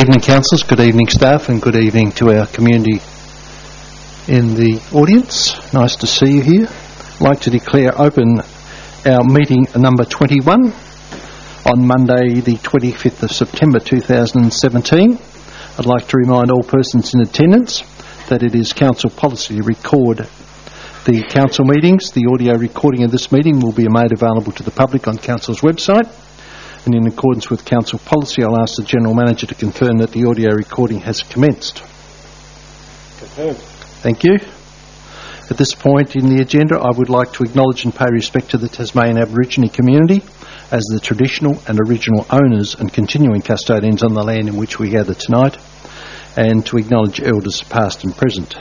evening, councillors, good evening, staff, and good evening to our community in the audience. Nice to see you here. I'd like to declare open our meeting number 21 on Monday the 25th of September 2017. I'd like to remind all persons in attendance that it is council policy to record the council meetings. The audio recording of this meeting will be made available to the public on council's website. And in accordance with council policy, I'll ask the General Manager to confirm that the audio recording has commenced. Confirmed. Thank you. At this point in the agenda, I would like to acknowledge and pay respect to the Tasmanian Aborigine community as the traditional and original owners and continuing custodians on the land in which we gather tonight, and to acknowledge elders past and present.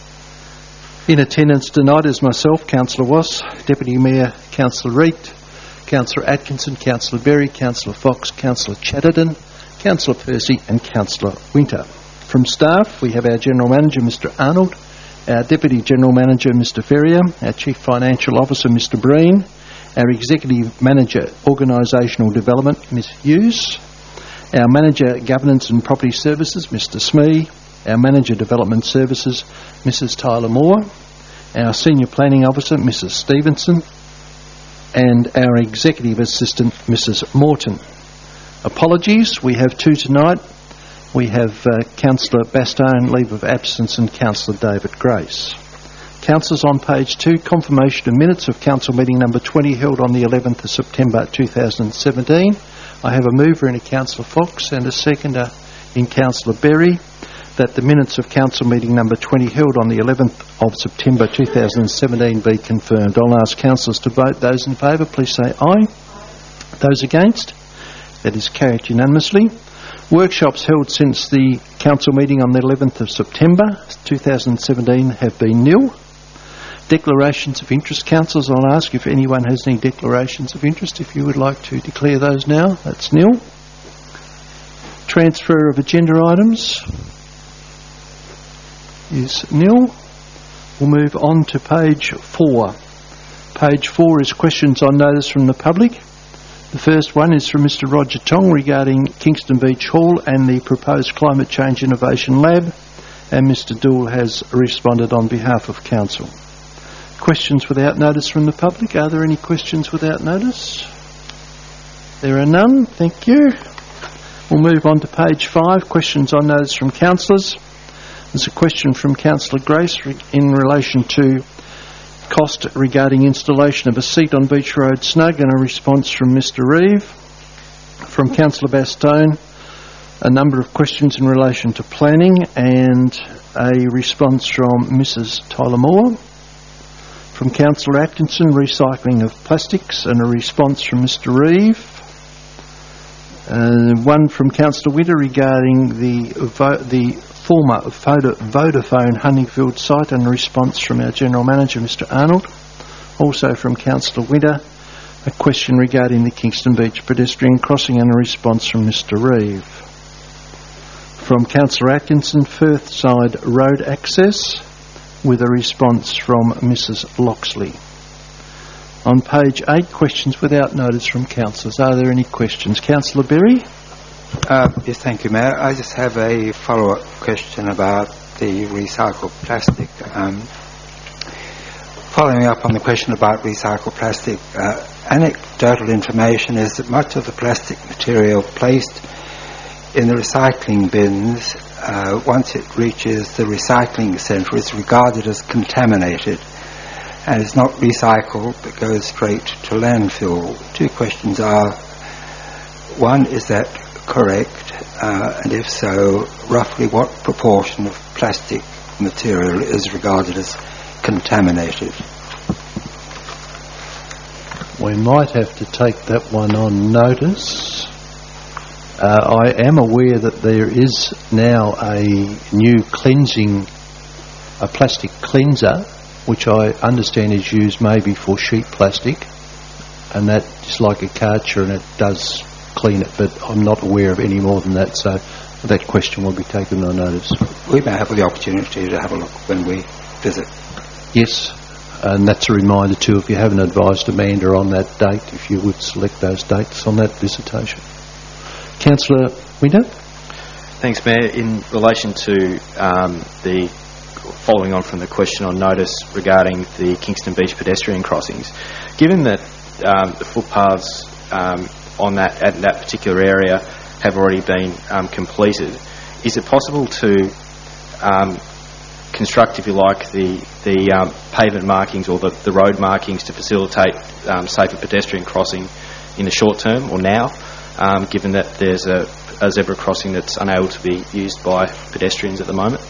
In attendance tonight is myself, Councillor Wass, Deputy Mayor Councillor Reid, Councillor Atkinson, Councillor Berry, Councillor Fox, Councillor Chatterton, Councillor Percy and Councillor Winter. From staff, we have our General Manager, Mr Arnold, our Deputy General Manager, Mr Ferrier, our Chief Financial Officer, Mr Breen, our Executive Manager, Organisational Development, Ms Hughes, our Manager, Governance and Property Services, Mr Smee, our Manager, Development Services, Mrs Tyler Moore, our Senior Planning Officer, Mrs Stevenson, and our Executive Assistant, Mrs Morton. Apologies, we have two tonight. We have Councillor Bastone, leave of absence, and Councillor David Grace. Councillors, on page 2, confirmation of minutes of council meeting number 20 held on the 11th of September 2017. I have a mover in a Councillor Fox and a seconder in Councillor Berry that the minutes of council meeting number 20 held on the 11th of September 2017 be confirmed. I'll ask councillors to vote. Those in favour, please say aye. Those against? That is carried unanimously. Workshops held since the council meeting on the 11th of September 2017 have been nil. Declarations of interest, councillors, I'll ask if anyone has any declarations of interest. If you would like to declare those now, that's nil. Transfer of agenda items is nil. We'll move on to page 4. Page 4 is questions on notice from the public. The first one is from Mr Roger Tong regarding Kingston Beach Hall and the proposed Climate Change Innovation Lab, and Mr Dool has responded on behalf of council. Questions without notice from the public. Are there any questions without notice? There are none. Thank you. We'll move on to page 5, questions on notice from councillors. There's a question from Councillor Grace in relation to cost regarding installation of a seat on Beach Road Snug, and a response from Mr Reeve. From Councillor Bastone, a number of questions in relation to planning, and a response from Mrs Tyler Moore. From Councillor Atkinson, recycling of plastics, and a response from Mr Reeve. One from Councillor Winter regarding the former Vodafone Huntingfield site, and a response from our General Manager, Mr Arnold. Also from Councillor Winter, a question regarding the Kingston Beach pedestrian crossing, and a response from Mr Reeve. From Councillor Atkinson, Firth Side Road access, with a response from Mrs Loxley. On page 8, questions without notice from councillors. Are there any questions? Councillor Berry? Yes, thank you, Mayor. I just have a follow-up question about the recycled plastic. Following up on the question about recycled plastic, anecdotal information is that much of the plastic material placed in the recycling bins, once it reaches the recycling centre, is regarded as contaminated and is not recycled but goes straight to landfill. Two questions are, one, is that correct? And if so, roughly what proportion of plastic material is regarded as contaminated? We might have to take that one on notice. I am aware that there is now a new a plastic cleanser, which I understand is used maybe for sheet plastic, and that is like a Karcher and it does clean it, but I'm not aware of any more than that, so that question will be taken on notice. We may have the opportunity to have a look when we visit. Yes, and that's a reminder too, if you haven't advised Amanda on that date, if you would select those dates on that visitation. Councillor Winter? Thanks, Mayor. In relation to following on from the question on notice regarding the Kingston Beach pedestrian crossings, given that the footpaths on that particular area have already been completed, is it possible to construct, if you like, the pavement markings or the road markings to facilitate safer pedestrian crossing in the short term or now, given that there's a zebra crossing that's unable to be used by pedestrians at the moment?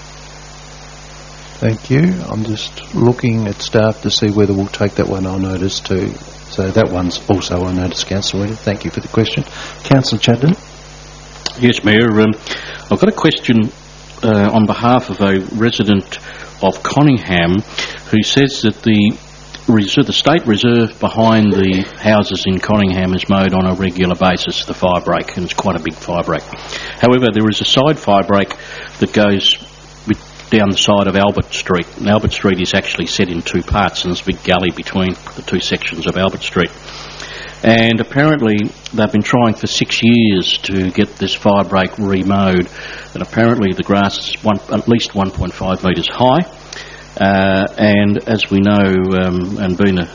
Thank you. I'm just looking at staff to see whether we'll take that one on notice too. So that one's also on notice, Councillor Weeder. Thank you for the question. Councillor Chadden. Yes, Mayor. I've got a question on behalf of a resident of Conyngham who says that the state reserve behind the houses in Conyngham is mowed on a regular basis, the fire break, and it's quite a big fire break. However, there is a side fire break that goes down the side of Albert Street. And Albert Street is actually set in two parts, and there's a big gully between the two sections of Albert Street. And apparently they've been trying for 6 years to get this fire break remowed, and apparently the grass is at least 1.5 metres high. And as we know, and being an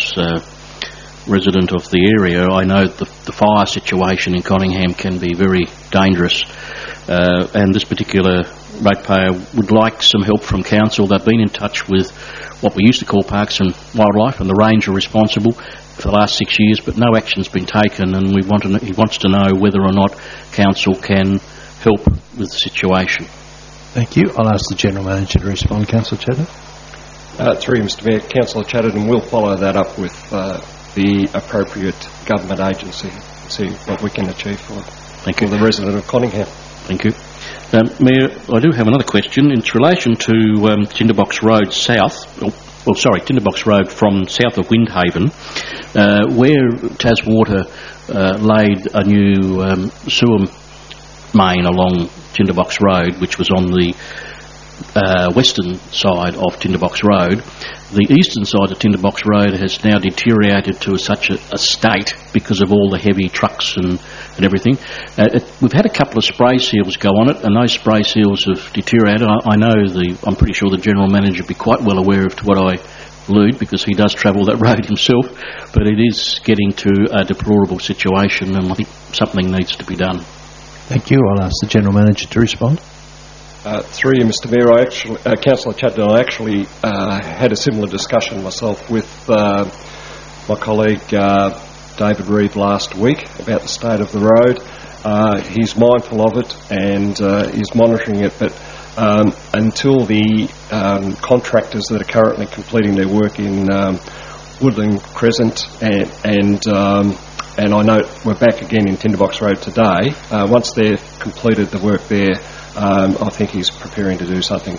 ex-resident of the area, I know the fire situation in Conyngham can be very dangerous. And this particular ratepayer would like some help from council. They've been in touch with what we used to call Parks and Wildlife, and the Ranger responsible for the last 6 years, but no action's been taken, and he wants to know whether or not council can help with the situation. Thank you. I'll ask the General Manager to respond. Councillor Chadden. Through you, Mr Mayor, Councillor Chadden will follow that up with the appropriate government agency and see what we can achieve for the resident of Conyngham. Thank you. Mayor, I do have another question. It's in relation to Tinderbox Road South, Tinderbox Road from south of Windhaven, where Taswater laid a new sewer main along Tinderbox Road, which was on the western side of Tinderbox Road. The eastern side of Tinderbox Road has now deteriorated to such a state because of all the heavy trucks and everything. We've had a couple of spray seals go on it, and those spray seals have deteriorated. I'm pretty sure the General Manager would be quite well aware of what I allude, because he does travel that road himself, but it is getting to a deplorable situation, and I think something needs to be done. Thank you. I'll ask the General Manager to respond. Through you, Mr Mayor, Councillor Chadden, I actually had a similar discussion myself with my colleague David Reeve last week about the state of the road. He's mindful of it and is monitoring it, but until the contractors that are currently completing their work in Woodland Crescent and I know we're back again in Tinderbox Road today, once they've completed the work there, I think he's preparing to do something.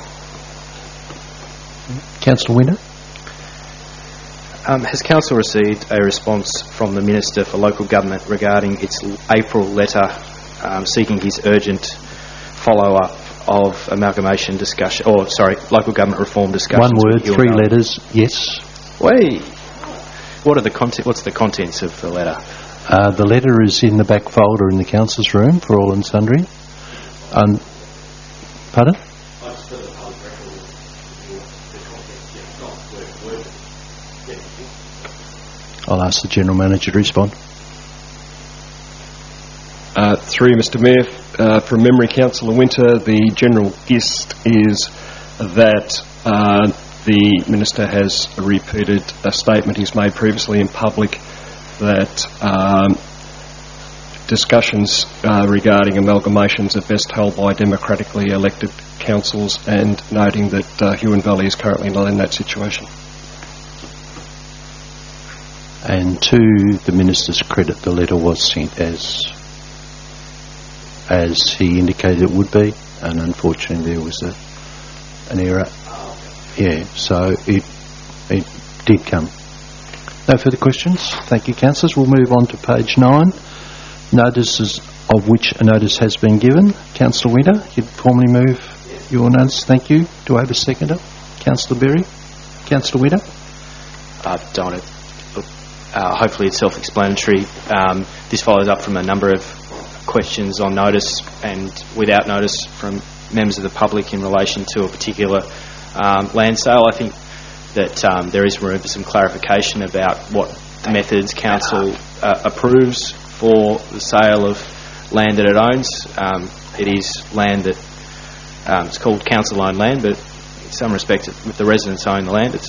Councillor Winner. Has Council received a response from the Minister for Local Government regarding its April letter seeking his urgent follow-up of amalgamation discussion, local government reform discussions? One word, 3 letters, yes. Wait. What's the contents of the letter? The letter is in the back folder in the Council's room for all and sundry. Pardon? I'll ask the General Manager to respond. Through you, Mr Mayor, from memory, Councillor Winter, the general gist is that the Minister has repeated a statement he's made previously in public that discussions regarding amalgamations are best held by democratically elected councils, and noting that Huon Valley is currently not in that situation. And to the Minister's credit, the letter was sent as he indicated it would be, and unfortunately there was an error. Yeah, so it did come. No further questions. Thank you, councillors. We'll move on to page 9. Notices of which a notice has been given. Councillor Winter, you'd formally move your notice. Thank you. Do I have a seconder? Councillor Berry. Councillor Winter. Hopefully it's self-explanatory. This follows up from a number of questions on notice and without notice from members of the public in relation to a particular land sale. I think that there is room for some clarification about what methods council approves for the sale of land that it owns. It is land that it's called council-owned land, but in some respects, with the residents own the land,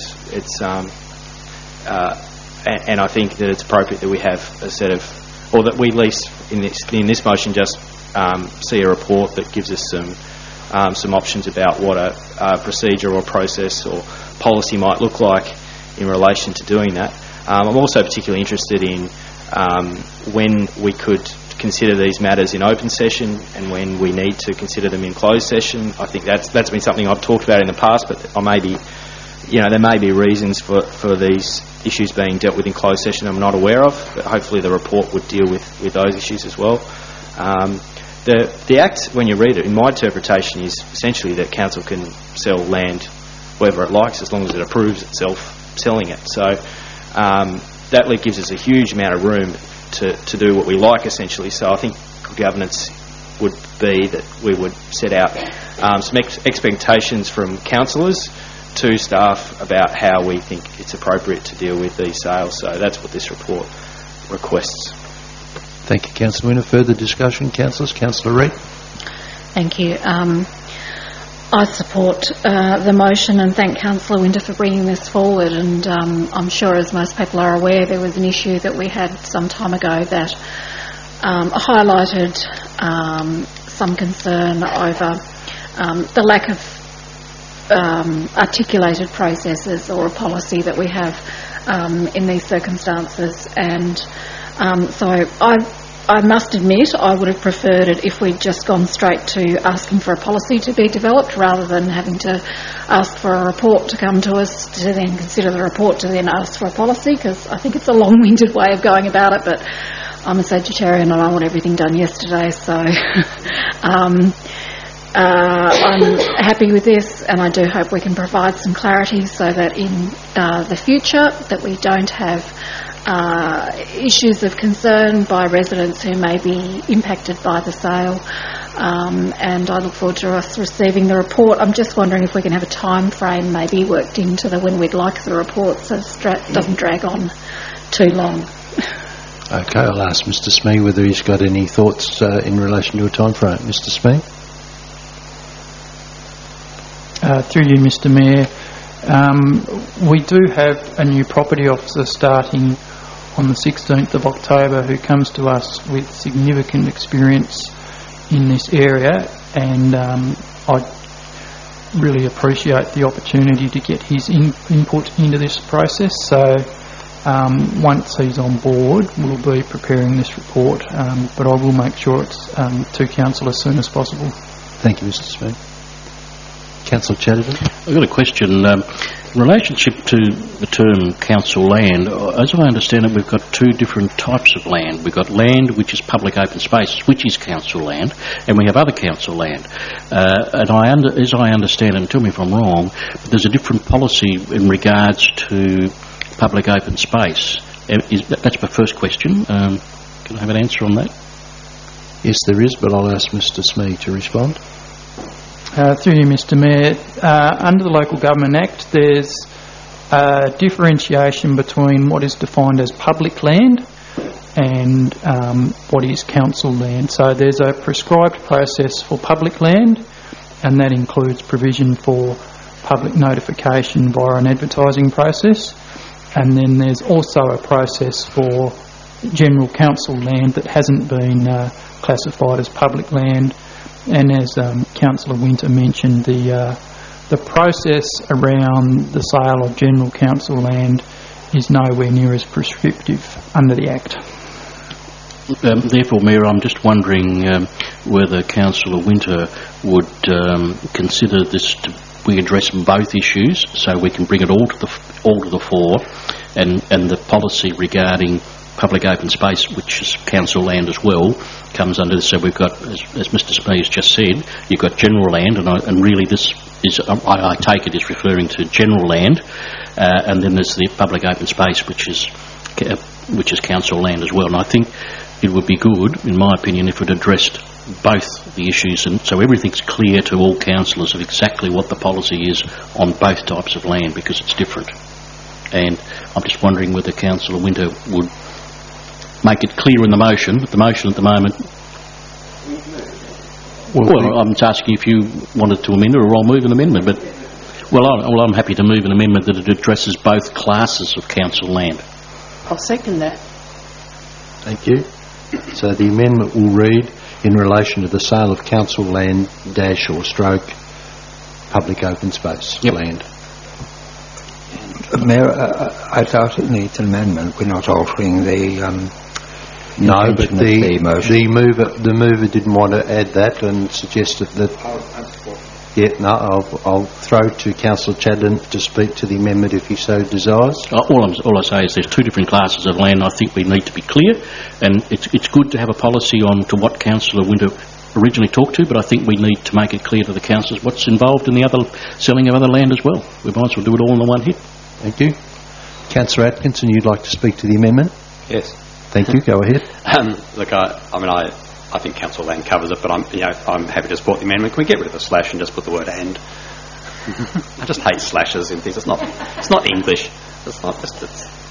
and I think that it's appropriate that we have a set of, or that we at least in this motion just see a report that gives us some options about what a procedure or process or policy might look like in relation to doing that. I'm also particularly interested in when we could consider these matters in open session and when we need to consider them in closed session. I think that's been something I've talked about in the past, but there may be reasons for these issues being dealt with in closed session I'm not aware of, but hopefully the report would deal with those issues as well. The Act, when you read it, in my interpretation, is essentially that council can sell land wherever it likes as long as it approves itself selling it. So that gives us a huge amount of room to do what we like, essentially. So I think good governance would be that we would set out some expectations from councillors to staff about how we think it's appropriate to deal with these sales. So that's what this report requests. Thank you, Councillor Winter. Further discussion, councillors? Councillor Reid. Thank you. I support the motion and thank Councillor Winter for bringing this forward, and I'm sure, as most people are aware, there was an issue that we had some time ago that highlighted some concern over the lack of articulated processes or a policy that we have in these circumstances, and so I must admit I would have preferred it if we'd just gone straight to asking for a policy to be developed rather than having to ask for a report to come to us to then consider the report to then ask for a policy, because I think it's a long-winded way of going about it, but I'm a Sagittarian and I want everything done yesterday, so I'm happy with this, and I do hope we can provide some clarity so that in the future that we don't have issues of concern by residents who may be impacted by the sale, and I look forward to us receiving the report. I'm just wondering if we can have a time frame maybe worked into when we'd like the report so it doesn't drag on too long. Okay, I'll ask Mr Smee whether he's got any thoughts in relation to a time frame. Mr Smee? Through you, Mr Mayor, we do have a new property officer starting on the 16th of October who comes to us with significant experience in this area, and I really appreciate the opportunity to get his input into this process. So once he's on board, we'll be preparing this report, but I will make sure it's to council as soon as possible. Thank you, Mr Smith. Councillor Chatterton. I've got a question. In relationship to the term council land, as I understand it, we've got two different types of land. We've got land which is public open space, which is council land, and we have other council land. And as I understand it, and tell me if I'm wrong, but there's a different policy in regards to public open space. That's my first question. Can I have an answer on that? Yes, there is, but I'll ask Mr Smee to respond. Through you, Mr Mayor, under the Local Government Act there's a differentiation between what is defined as public land and what is council land. So there's a prescribed process for public land, and that includes provision for public notification via an advertising process, and then there's also a process for general council land that hasn't been classified as public land. And as Councillor Winter mentioned, the process around the sale of general council land is nowhere near as prescriptive under the Act. Therefore, Mayor, I'm just wondering whether Councillor Winter would consider this to we address both issues, so we can bring it all to the fore, and the policy regarding public open space, which is council land as well, comes under this. So we've got, as Mr Smee has just said, you've got general land, and really this is, I take it, is referring to general land, and then there's the public open space, which is council land as well. And I think it would be good, in my opinion, if it addressed both the issues, and so everything's clear to all councillors of exactly what the policy is on both types of land, because it's different. And I'm just wondering whether Councillor Winter would make it clear in the motion. The motion at the moment... Well, I'm just asking if you wanted to amend it, or I'll move an amendment, but... I'm happy to move an amendment that it addresses both classes of council land. I'll second that. Thank you. So the amendment will read, in relation to the sale of council land dash or stroke public open space land. Mayor, I doubt it needs an amendment. We're not altering the no, but the motion. The mover didn't want to add that and suggested that. I'll throw to Councillor Chadden to speak to the amendment if he so desires. All I say is there's two different classes of land. I think we need to be clear, and it's good to have a policy on to what Councillor Winter originally talked to, but I think we need to make it clear to the councillors what's involved in the other selling of other land as well. We might as well do it all in the one hit. Thank you. Councillor Atkinson, you'd like to speak to the amendment? Yes. Thank you. Go ahead. Look, I think council land covers it, but I'm happy to support the amendment. Can we get rid of the slash and just put the word "and"? I just hate slashes in things. It's not English. It's not just.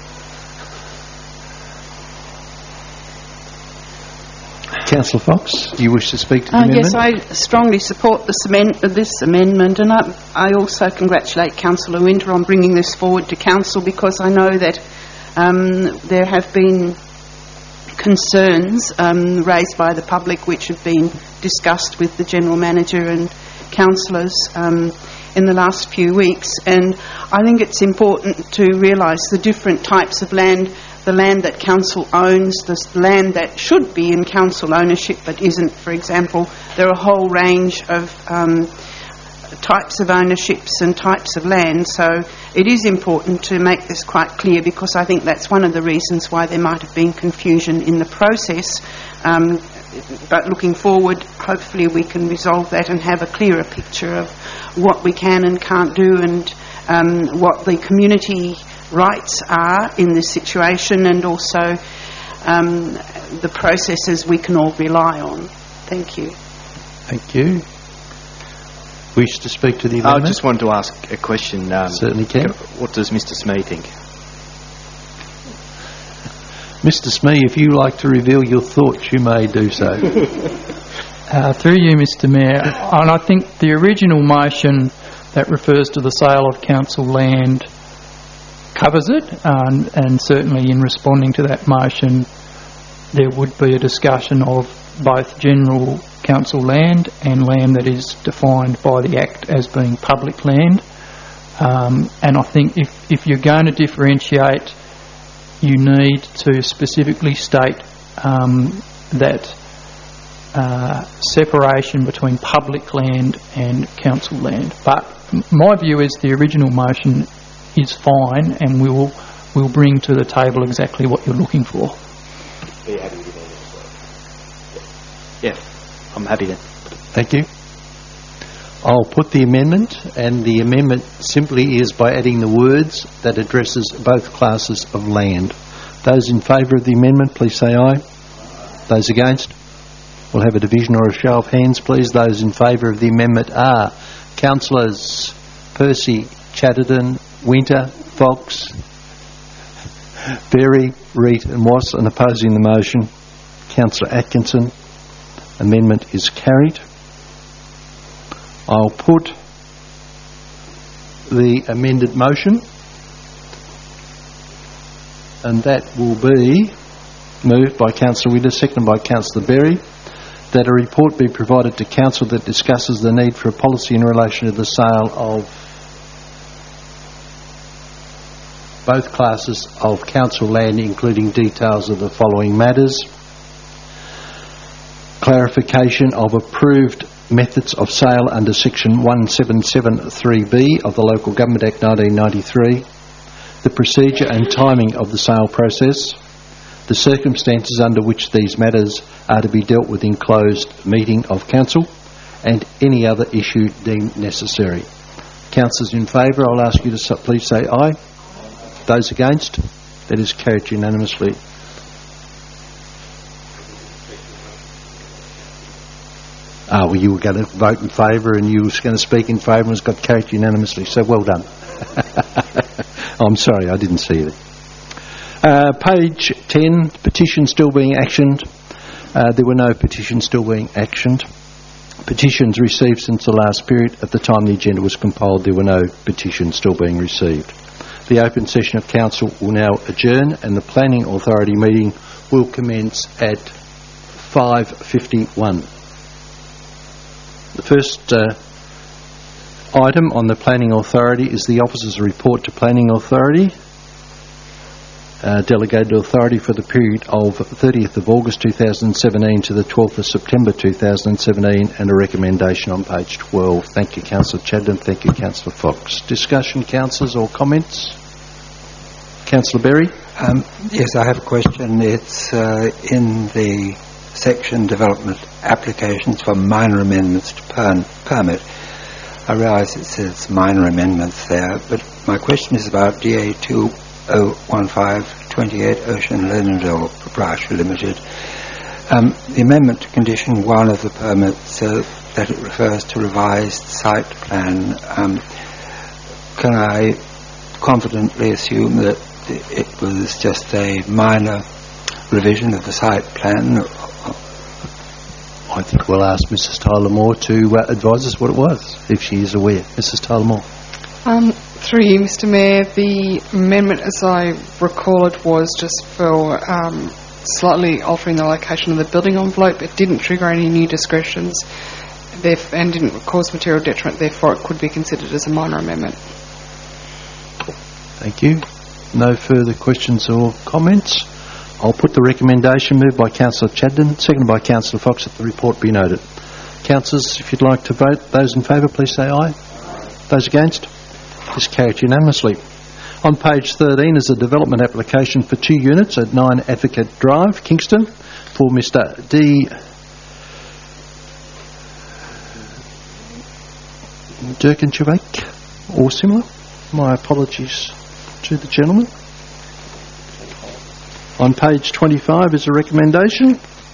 Councillor Fox, do you wish to speak to the amendment? Yes, I strongly support this amendment, and I also congratulate Councillor Winter on bringing this forward to council, because I know that there have been concerns raised by the public which have been discussed with the General Manager and councillors in the last few weeks, and I think it's important to realise the different types of land, the land that council owns, the land that should be in council ownership but isn't, for example. There are a whole range of types of ownerships and types of land, so it is important to make this quite clear, because I think that's one of the reasons why there might have been confusion in the process. But looking forward, hopefully we can resolve that and have a clearer picture of what we can and can't do, and what the community rights are in this situation, and also the processes we can all rely on. Thank you. Thank you. Wish to speak to the amendment? I just wanted to ask a question. Certainly can. What does Mr. Smee think? Mr. Smee, if you like to reveal your thoughts, you may do so. Through you, Mr. Mayor, and I think the original motion that refers to the sale of council land covers it, and certainly in responding to that motion there would be a discussion of both general council land and land that is defined by the Act as being public land. And I think if you're going to differentiate, you need to specifically state that separation between public land and council land. But my view is the original motion is fine, and we'll bring to the table exactly what you're looking for. Yeah, I'm happy then. Thank you. I'll put the amendment, and the amendment simply is by adding the words that addresses both classes of land. Those in favour of the amendment, please say aye. Those against? We'll have a division or a show of hands, please. Those in favour of the amendment are Councillors Percy, Chatterton, Winter, Fox, Berry, Reid and Wass, and opposing the motion, Councillor Atkinson. Amendment is carried. I'll put the amended motion, and that will be moved by Councillor Winter, seconded by Councillor Berry, that a report be provided to Council that discusses the need for a policy in relation to the sale of both classes of council land, including details of the following matters: clarification of approved methods of sale under section 1773B of the Local Government Act 1993, the procedure and timing of the sale process, the circumstances under which these matters are to be dealt with in closed meeting of council, and any other issue deemed necessary. Councillors in favour, I'll ask you to please say aye. Those against? That is carried unanimously. Well, you were going to vote in favour and you were going to speak in favour and it's got carried unanimously, so well done. I'm sorry, I didn't see it. Page 10, petition still being actioned. There were no petitions still being actioned. Petitions received since the last period. At the time the agenda was compiled, there were no petitions still being received. The open session of council will now adjourn and the Planning Authority meeting will commence at 5:51. The first item on the Planning Authority is the Officer's Report to Planning Authority. Delegated authority for the period of 30th of August 2017 to the 12th of September 2017 and a recommendation on page 12. Thank you, Councillor Chadden. Thank you, Councillor Fox. Discussion, councillors, or comments? Councillor Berry? Yes, I have a question. It's in the section development applications for minor amendments to permit. I realise it says minor amendments there, but my question is about DA 2015-28 Ocean Lenondale Proprietary Limited. The amendment to condition 1 of the permit says that it refers to revised site plan. Can I confidently assume that it was just a minor revision of the site plan? I think we'll ask Mrs. Tyler Moore to advise us what it was, if she is aware. Mrs. Tyler Moore. Through you, Mr. Mayor, the amendment, as I recall it, was just for slightly altering the location of the building envelope. It didn't trigger any new discretions and didn't cause material detriment, therefore it could be considered as a minor amendment. Thank you. No further questions or comments. I'll put the recommendation moved by Councillor Chadden, seconded by Councillor Fox, that the report be noted. Councillors, if you'd like to vote, those in favour, please say aye. Those against? This carried unanimously. On page 13 is a development application for 2 units at 9 Advocate Drive, Kingston, for Mr. D. Durkinchevak, or similar. My apologies to the gentleman. On page 25 is a recommendation.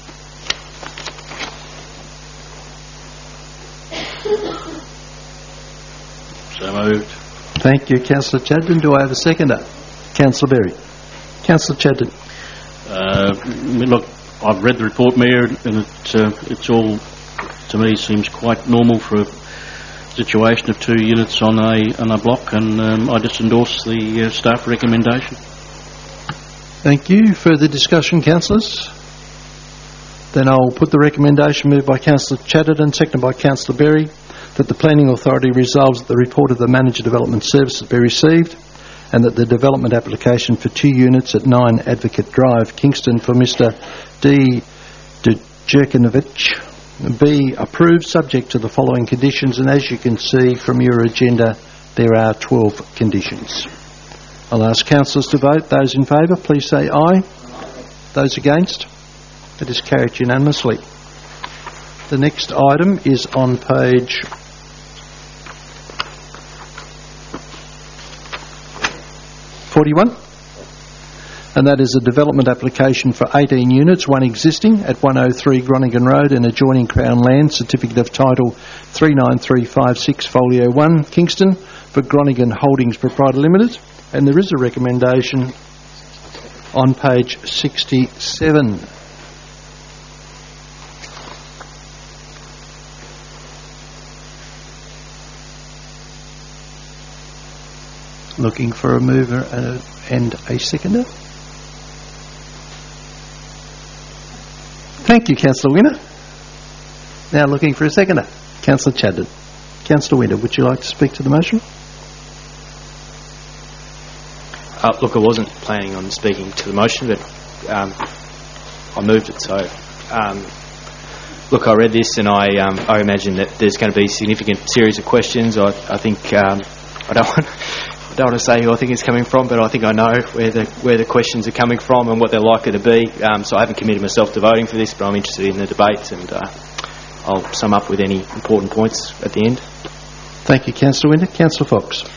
So moved. Thank you, Councillor Chadden. Do I have a seconder? Councillor Berry. Councillor Chadden. Look, I've read the report, Mayor, and it's all, to me, seems quite normal for a situation of 2 units on a block, and I just endorse the staff recommendation. Thank you. Further discussion, councillors? Then I'll put the recommendation moved by Councillor Chadden, seconded by Councillor Berry, that the Planning Authority resolves that the report of the Manager Development Services be received and that the development application for 2 units at 9 Advocate Drive, Kingston, for Mr. D. Durkinchevak be approved, subject to the following conditions, and as you can see from your agenda, there are 12 conditions. I'll ask councillors to vote. Those in favour, please say aye. Those against? It is carried unanimously. The next item is on page 41, and that is a development application for 18 units, 1 existing at 103 Groningen Road and adjoining Crown Land, Certificate of Title 39356 Folio 1, Kingston, for Groningen Holdings Proprietary Limited, and there is a recommendation on page 67. Looking for a mover and a seconder. Thank you, Councillor Winter. Now looking for a seconder. Councillor Chadden. Councillor Winter, would you like to speak to the motion? Look, I wasn't planning on speaking to the motion, but I moved it. So, look, I read this and I imagine that there's going to be a significant series of questions. I think I don't want to say who I think it's coming from, but I think I know where the questions are coming from and what they're likely to be. So I haven't committed myself to voting for this, but I'm interested in the debate, and I'll sum up with any important points at the end. Thank you, Councillor Winter. Councillor Fox.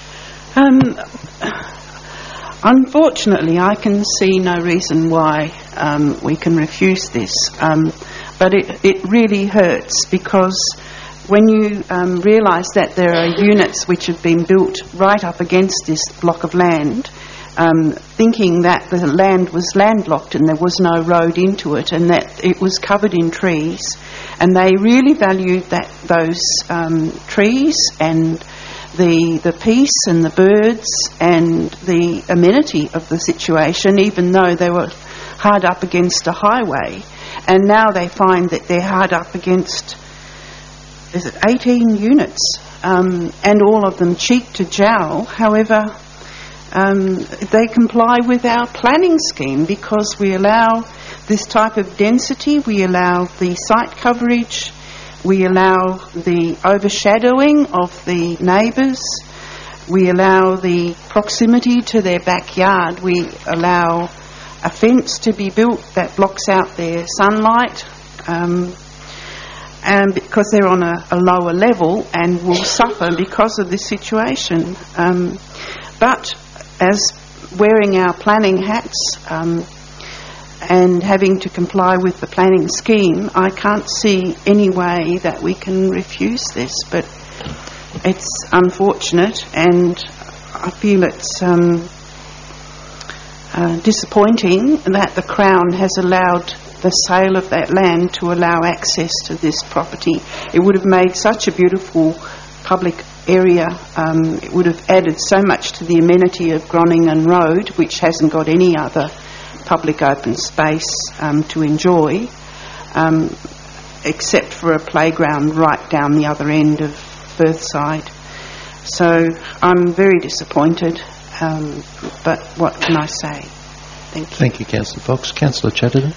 Unfortunately, I can see no reason why we can refuse this. but it really hurts, because when you realise that there are units which have been built right up against this block of land, thinking that the land was landlocked and there was no road into it, and that it was covered in trees, and they really valued those trees and the peace and the birds and the amenity of the situation, even though they were hard up against a highway. And now they find that they're hard up against, 18 units, and all of them cheek to jowl. However, they comply with our planning scheme, because we allow this type of density, we allow the site coverage, we allow the overshadowing of the neighbours, we allow the proximity to their backyard, we allow a fence to be built that blocks out their sunlight, and because they're on a lower level and will suffer because of this situation. But as wearing our planning hats and having to comply with the planning scheme, I can't see any way that we can refuse this, but it's unfortunate, and I feel it's disappointing that the Crown has allowed the sale of that land to allow access to this property. It would have made such a beautiful public area. It would have added so much to the amenity of Groningen Road, which hasn't got any other public open space to enjoy, except for a playground right down the other end of Firthside. So I'm very disappointed, but what can I say? Thank you. Thank you, Councillor Fox. Councillor Chatterton.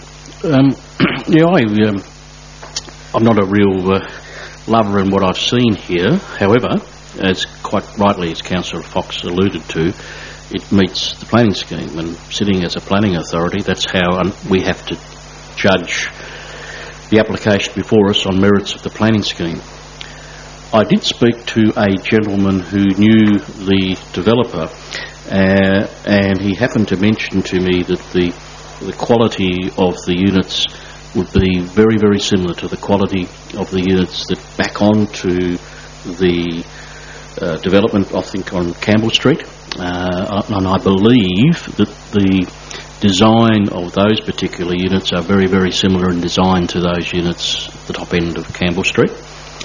I'm not a real lover in what I've seen here. However, as quite rightly as Councillor Fox alluded to, it meets the planning scheme, and sitting as a planning authority, that's how we have to judge the application before us on merits of the planning scheme. I did speak to a gentleman who knew the developer, and he happened to mention to me that the quality of the units would be very, very similar to the quality of the units that back onto the development, I think, on Campbell Street. And I believe that the design of those particular units are very, very similar in design to those units at the top end of Campbell Street.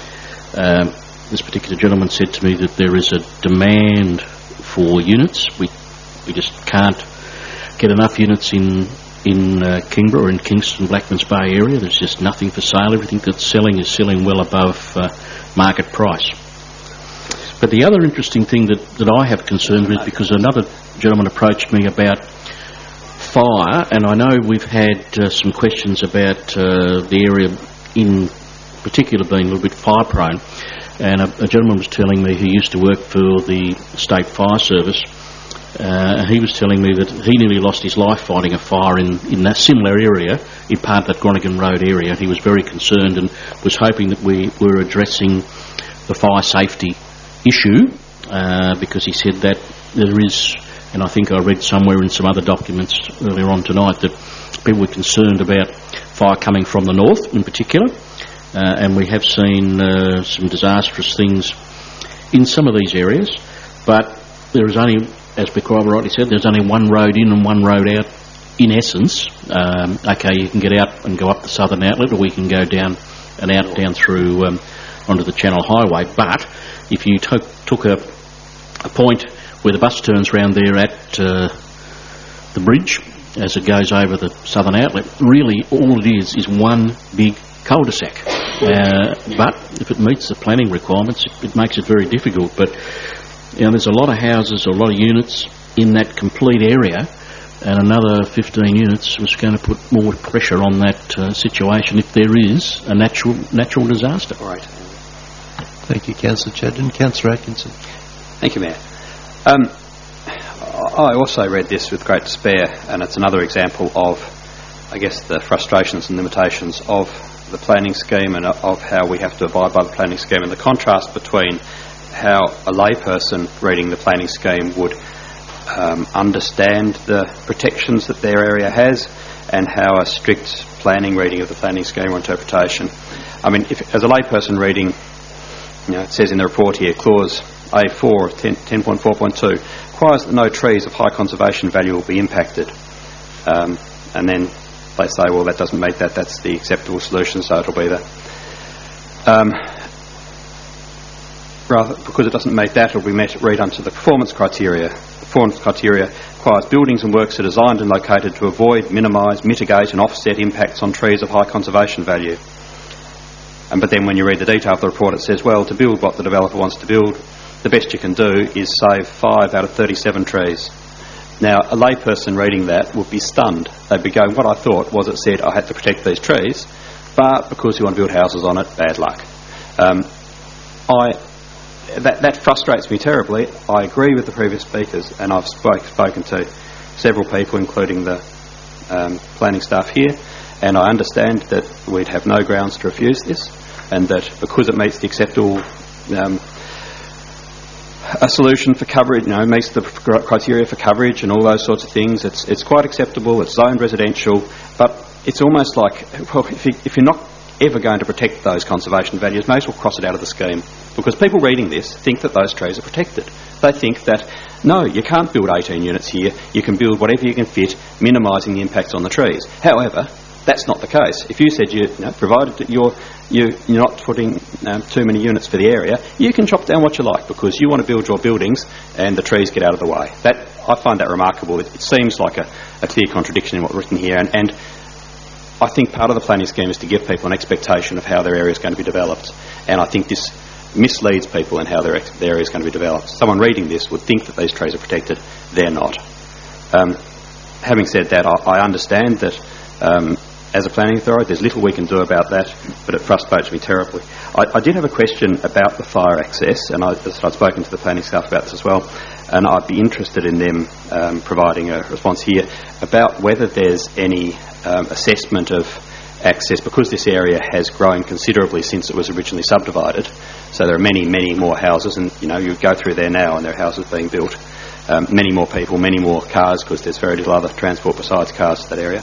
This particular gentleman said to me that there is a demand for units. We just can't get enough units in Kingborough or in Kingston, Blackmans Bay area. There's just nothing for sale. Everything that's selling is selling well above market price. But the other interesting thing that I have concern with, because another gentleman approached me about fire, and I know we've had some questions about the area in particular being a little bit fire prone, and a gentleman was telling me he used to work for the State Fire Service. He was telling me that he nearly lost his life fighting a fire in that similar area, in part that Groningen Road area. He was very concerned and was hoping that we were addressing the fire safety issue, because he said that there is, and I think I read somewhere in some other documents earlier on tonight, that people were concerned about fire coming from the north in particular, and we have seen some disastrous things in some of these areas, but there is only, as Bill rightly said, there's only one road in and one road out, in essence. Okay, you can get out and go up the southern outlet, or we can go down and out down through onto the Channel Highway. But if you took a point where the bus turns round there at the bridge as it goes over the southern outlet, really all it is one big cul-de-sac. But if it meets the planning requirements, it makes it very difficult. But there's a lot of houses, a lot of units in that complete area, and another 15 units was going to put more pressure on that situation if there is a natural disaster. Right. Thank you, Councillor Chadden. Councillor Atkinson. Thank you, Mayor. I also read this with great despair, and it's another example of, I guess, the frustrations and limitations of the planning scheme and of how we have to abide by the planning scheme, and the contrast between how a layperson reading the planning scheme would understand the protections that their area has, and how a strict planning reading of the planning scheme or interpretation. I mean, if, as a layperson reading, it says in the report here, clause A4 of 10.4.2 requires that no trees of high conservation value will be impacted. And then they say, well, that doesn't make that's the acceptable solution, so it'll be the... rather, because it doesn't make that, it'll be read under the performance criteria. Performance criteria requires buildings and works are designed and located to avoid, minimise, mitigate and offset impacts on trees of high conservation value. But then when you read the detail of the report, it says, well, to build what the developer wants to build, the best you can do is save 5 out of 37 trees. Now, a layperson reading that would be stunned. They'd be going, what I thought was it said I had to protect these trees, but because you want to build houses on it, bad luck. That frustrates me terribly. I agree with the previous speakers, and I've spoken to several people, including the planning staff here, and I understand that we'd have no grounds to refuse this, and that because it meets the acceptable a solution for coverage, meets the criteria for coverage and all those sorts of things, it's quite acceptable, it's zoned residential, but it's almost like, well, if you're not ever going to protect those conservation values, may as well cross it out of the scheme. Because people reading this think that those trees are protected. They think that, no, you can't build 18 units here, you can build whatever you can fit, minimising the impacts on the trees. However, that's not the case. If you said, provided that you're not putting too many units for the area, you can chop down what you like because you want to build your buildings and the trees get out of the way. I find that remarkable. It seems like a clear contradiction in what's written here, and I think part of the planning scheme is to give people an expectation of how their area is going to be developed, and I think this misleads people in how their area is going to be developed. Someone reading this would think that these trees are protected. They're not. Having said that, I understand that as a planning authority there's little we can do about that, but it frustrates me terribly. I did have a question about the fire access, and I've spoken to the planning staff about this as well, and I'd be interested in them providing a response here about whether there's any assessment of access, because this area has grown considerably since it was originally subdivided. So there are many, many more houses, and you go through there now and there are houses being built. Many more people, many more cars, because there's very little other transport besides cars to that area.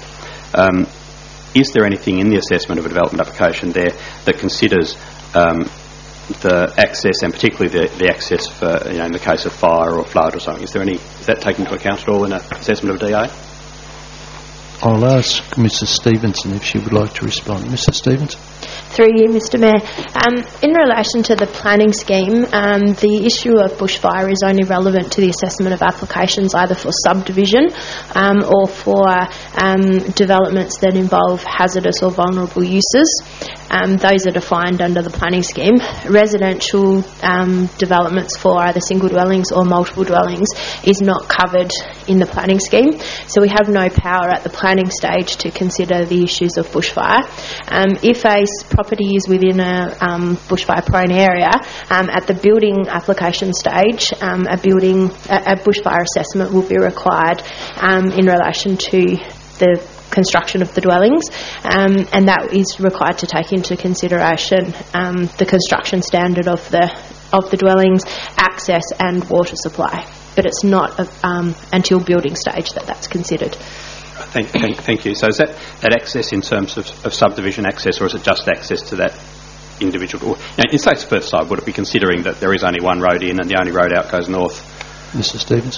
Is there anything in the assessment of a development application there that considers the access, and particularly the access for, in the case of fire or flood or something? Is that taken into account at all in an assessment of a DA? I'll ask Mrs. Stevenson if she would like to respond. Mrs. Stevenson. Through you, Mr. Mayor. In relation to the planning scheme, the issue of bushfire is only relevant to the assessment of applications either for subdivision or for developments that involve hazardous or vulnerable uses. Those are defined under the planning scheme. Residential developments for either single dwellings or multiple dwellings is not covered in the planning scheme, so we have no power at the planning stage to consider the issues of bushfire. If a property is within a bushfire-prone area, at the building application stage, a bushfire assessment will be required in relation to the construction of the dwellings, and that is required to take into consideration the construction standard of the dwellings, access and water supply. But it's not until building stage that's considered. Thank you. So is that access in terms of subdivision access, or is it just access to that individual? In say it's Firthside, would it be considering that there is only one road in and the only road out goes north? Mr. Stevens.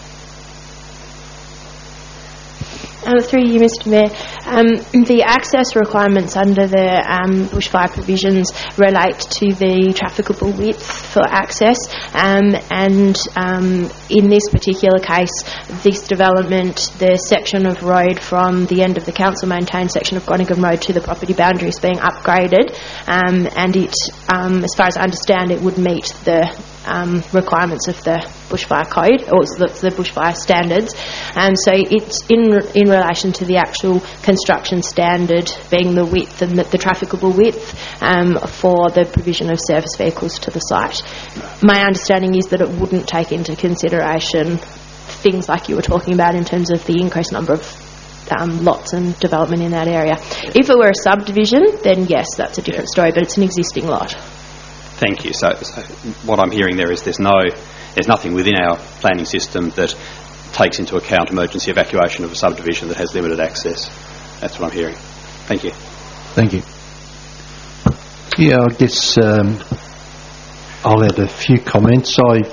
Through you, Mr. Mayor, the access requirements under the bushfire provisions relate to the trafficable width for access, and in this particular case, this development, the section of road from the end of the council-maintained section of Groningen Road to the property boundary is being upgraded, and it, as far as I understand, it would meet the requirements of the bushfire code, or the bushfire standards, and so it's in relation to the actual construction standard being the width and the trafficable width for the provision of service vehicles to the site. My understanding is that it wouldn't take into consideration things like you were talking about in terms of the increased number of lots and development in that area. If it were a subdivision, then yes, that's a different story, but it's an existing lot. Thank you. So what I'm hearing there is there's nothing within our planning system that takes into account emergency evacuation of a subdivision that has limited access. That's what I'm hearing. Thank you. Thank you. Yeah, I guess I'll add a few comments.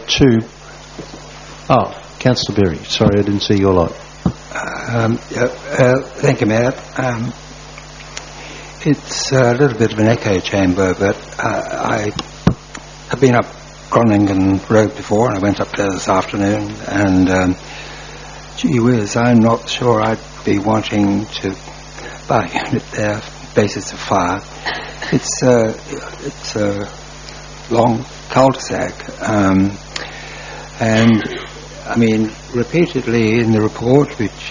Councillor Berry. Sorry, I didn't see your light. Thank you, Mayor. It's a little bit of an echo chamber, but I have been up Groningen Road before, and I went up there this afternoon, and gee whiz, I'm not sure I'd be wanting to buy a unit there, basis of fire. It's a long cul-de-sac, and I mean, repeatedly in the report, which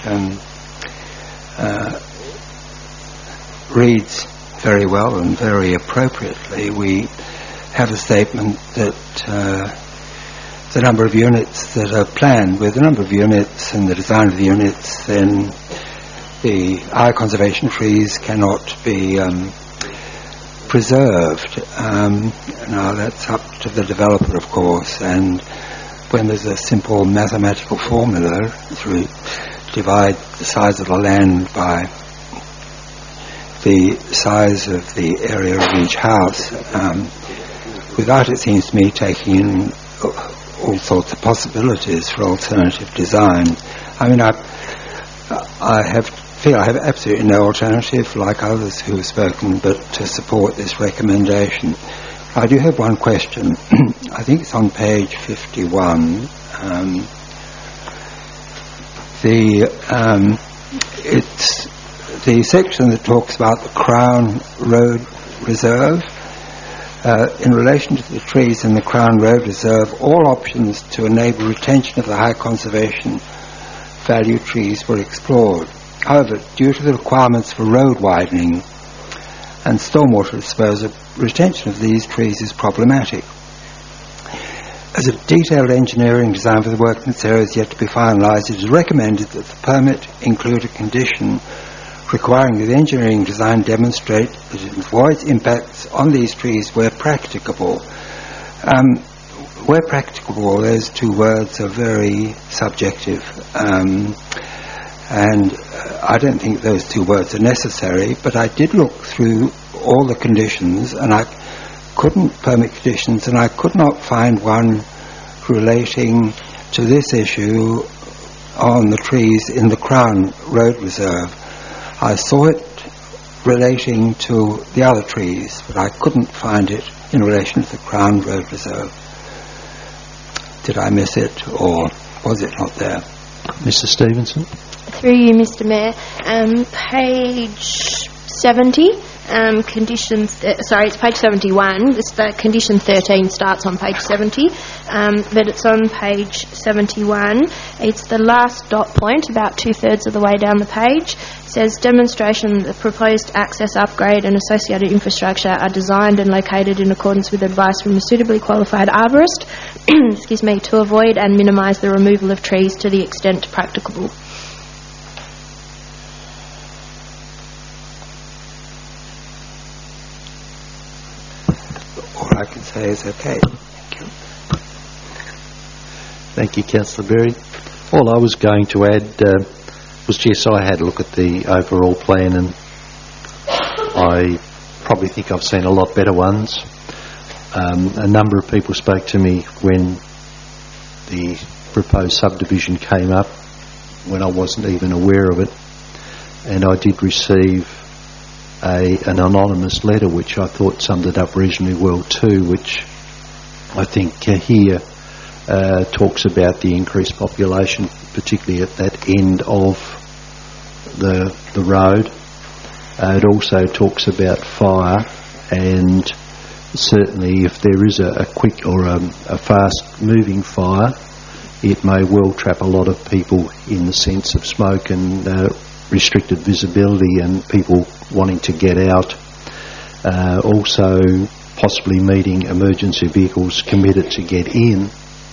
reads very well and very appropriately, we have a statement that the number of units that are planned, with the number of units and the design of the units, then the high conservation trees cannot be preserved. Now that's up to the developer, of course, and when there's a simple mathematical formula through divide the size of the land by the size of the area of each house, without, it seems to me, taking in all sorts of possibilities for alternative design. I mean, I feel I have absolutely no alternative, like others who have spoken, but to support this recommendation. I do have one question. I think it's on page 51. It's the section that talks about the Crown Road Reserve. In relation to the trees in the Crown Road Reserve, all options to enable retention of the high conservation value trees were explored. However, due to the requirements for road widening and stormwater disposal, retention of these trees is problematic. As a detailed engineering design for the work in this area is yet to be finalised, it is recommended that the permit include a condition requiring that the engineering design demonstrate that it avoids impacts on these trees where practicable. Where practicable, those two words are very subjective, and I don't think those two words are necessary, but I did look through all the conditions, and I couldn't permit conditions, and I could not find one relating to this issue on the trees in the Crown Road Reserve. I saw it relating to the other trees, but I couldn't find it in relation to the Crown Road Reserve. Did I miss it, or was it not there? Mr. Stevenson? Through you, Mr. Mayor. Page 70. It's page 71. Condition 13 starts on page 70, but it's on page 71. It's the last dot point, about 2/3 of the way down the page. It says demonstration that the proposed access upgrade and associated infrastructure are designed and located in accordance with advice from a suitably qualified arborist to avoid and minimise the removal of trees to the extent practicable. All I can say is okay. Thank you. Thank you, Councillor Berry. All I was going to add was, yes, I had a look at the overall plan, and I probably think I've seen a lot better ones. A number of people spoke to me when the proposed subdivision came up, when I wasn't even aware of it, and I did receive an anonymous letter which I thought summed it up reasonably well too, which I think here talks about the increased population, particularly at that end of the road. It also talks about fire, and certainly if there is a quick or a fast moving fire, it may well trap a lot of people in the sense of smoke and restricted visibility and people wanting to get out. Also possibly meeting emergency vehicles committed to get in,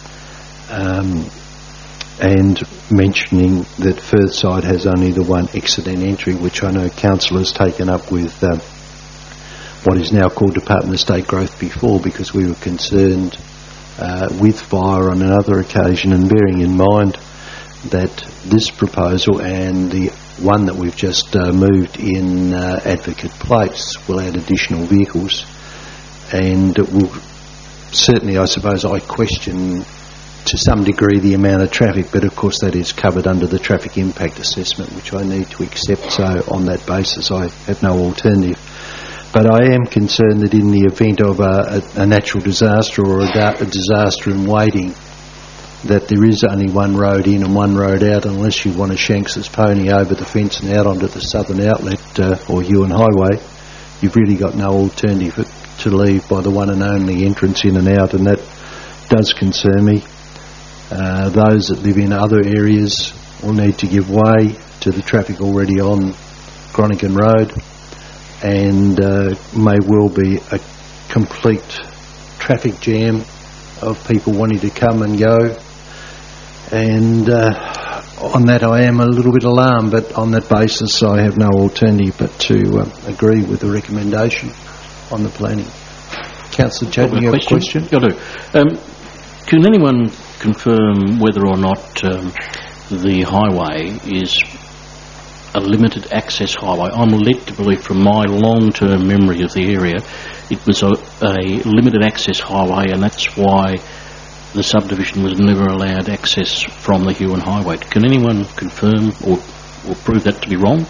and mentioning that Firthside has only the one exit and entry, which I know Council has taken up with what is now called Department of State Growth before, because we were concerned with fire on another occasion, and bearing in mind that this proposal and the one that we've just moved in Advocate Place will add additional vehicles, and it will certainly, I suppose, I question to some degree the amount of traffic, but of course that is covered under the traffic impact assessment, which I need to accept, so on that basis I have no alternative. But I am concerned that in the event of a natural disaster or a disaster in waiting, that there is only one road in and one road out, unless you want a Shanks's pony over the fence and out onto the southern outlet or Huon Highway. You've really got no alternative to leave by the one and only entrance in and out, and that does concern me. Those that live in other areas will need to give way to the traffic already on Groningen Road, and may well be a complete traffic jam of people wanting to come and go. And on that I am a little bit alarmed, but on that basis I have no alternative but to agree with the recommendation on the planning. Councillor Chadden, you have a question? I do. Can anyone confirm whether or not the highway is a limited access highway? I'm led to believe from my long-term memory of the area it was a limited access highway, and that's why the subdivision was never allowed access from the Huon Highway. Can anyone confirm or prove that to be wrong?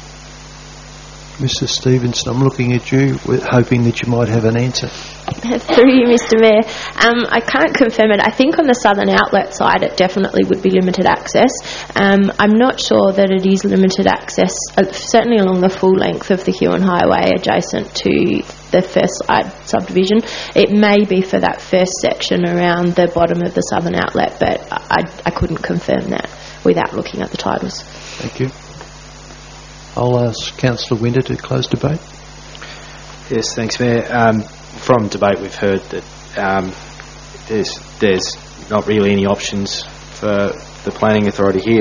Mr Stevenson, I'm looking at you, hoping that you might have an answer. Through you, Mr Mayor. I can't confirm it. I think on the southern outlet side it definitely would be limited access. I'm not sure that it is limited access, certainly along the full length of the Huon Highway adjacent to the first side subdivision. It may be for that first section around the bottom of the southern outlet, but I couldn't confirm that without looking at the titles. Thank you. I'll ask Councillor Winter to close debate. Yes, thanks, Mayor. From debate we've heard that there's not really any options for the planning authority here.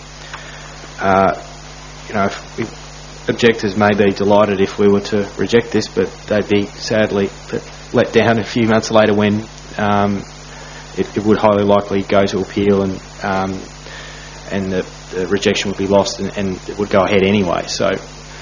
Objectors may be delighted if we were to reject this, but they'd be sadly let down a few months later when it would highly likely go to appeal, and the rejection would be lost, and it would go ahead anyway. So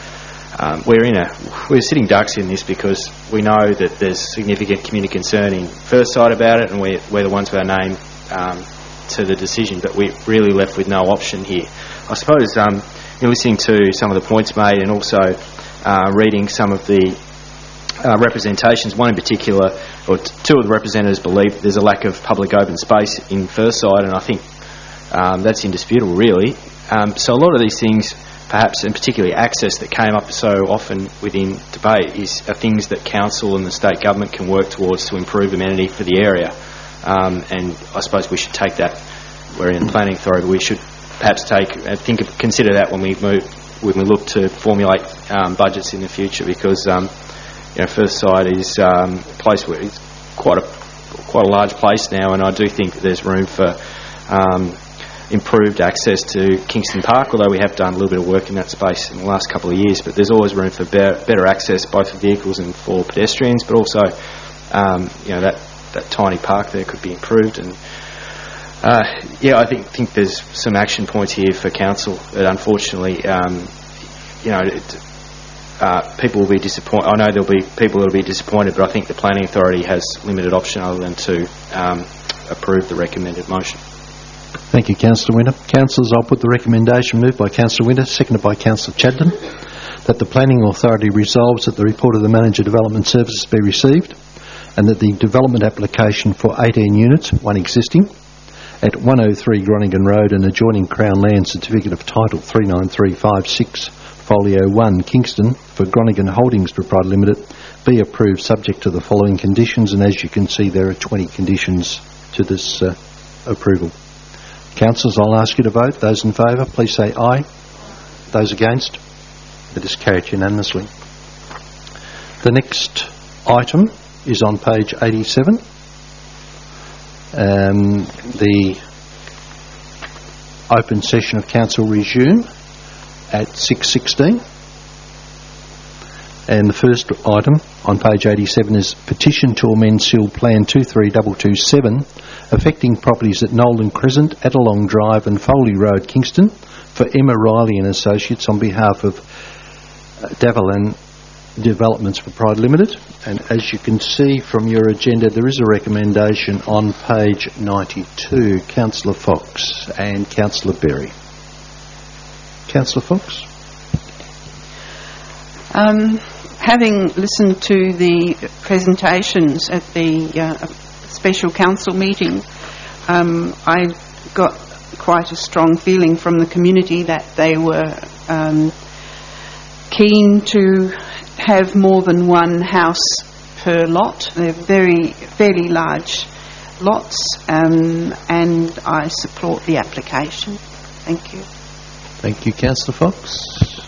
we're sitting ducks in this because we know that there's significant community concern in First Side about it, and we're the ones with our name to the decision, but we're really left with no option here. I suppose listening to some of the points made, and also reading some of the representations, one in particular, or two of the representatives believe there's a lack of public open space in First Side, and I think that's indisputable, really. So a lot of these things, perhaps, and particularly access that came up so often within debate, are things that council and the state government can work towards to improve amenity for the area. And I suppose we should take that. We're in the planning authority, but we should perhaps consider that when we look to formulate budgets in the future, because First Side is a place where it's quite a large place now, and I do think that there's room for improved access to Kingston Park, although we have done a little bit of work in that space in the last couple of years. But there's always room for better access, both for vehicles and for pedestrians. But also, that tiny park there could be improved. And I think there's some action points here for council that unfortunately, people will be disappointed. I know there'll be people that'll be disappointed, but I think the planning authority has limited option other than to approve the recommended motion. Thank you, Councillor Winter. Councillors, I'll put the recommendation moved by Councillor Winter, seconded by Councillor Chadden, that the Planning Authority resolves that the report of the Manager Development Services be received, and that the development application for 18 units, one existing, at 103 Groningen Road and adjoining Crown Land Certificate of Title 39356, Folio 1, Kingston, for Groningen Holdings Pty Limited, be approved subject to the following conditions, and as you can see there are 20 conditions to this approval. Councillors, I'll ask you to vote. Those in favour, please say aye. Those against? It is carried unanimously. The next item is on page 87. The open session of council resume at 6:16, And the first item on page 87 is petition to amend SIL Plan 23227 affecting properties at Nolan Crescent, Adelong Drive and Foley Road, Kingston, for Emma Riley and Associates on behalf of Davalan Developments Proprietary Limited. And as you can see from your agenda, there is a recommendation on page 92. Councillor Fox and Councillor Berry. Councillor Fox. Having listened to the presentations at the special council meeting, I got quite a strong feeling from the community that they were keen to have more than one house per lot. They're fairly large lots, and I support the application. Thank you. Thank you, Councillor Fox.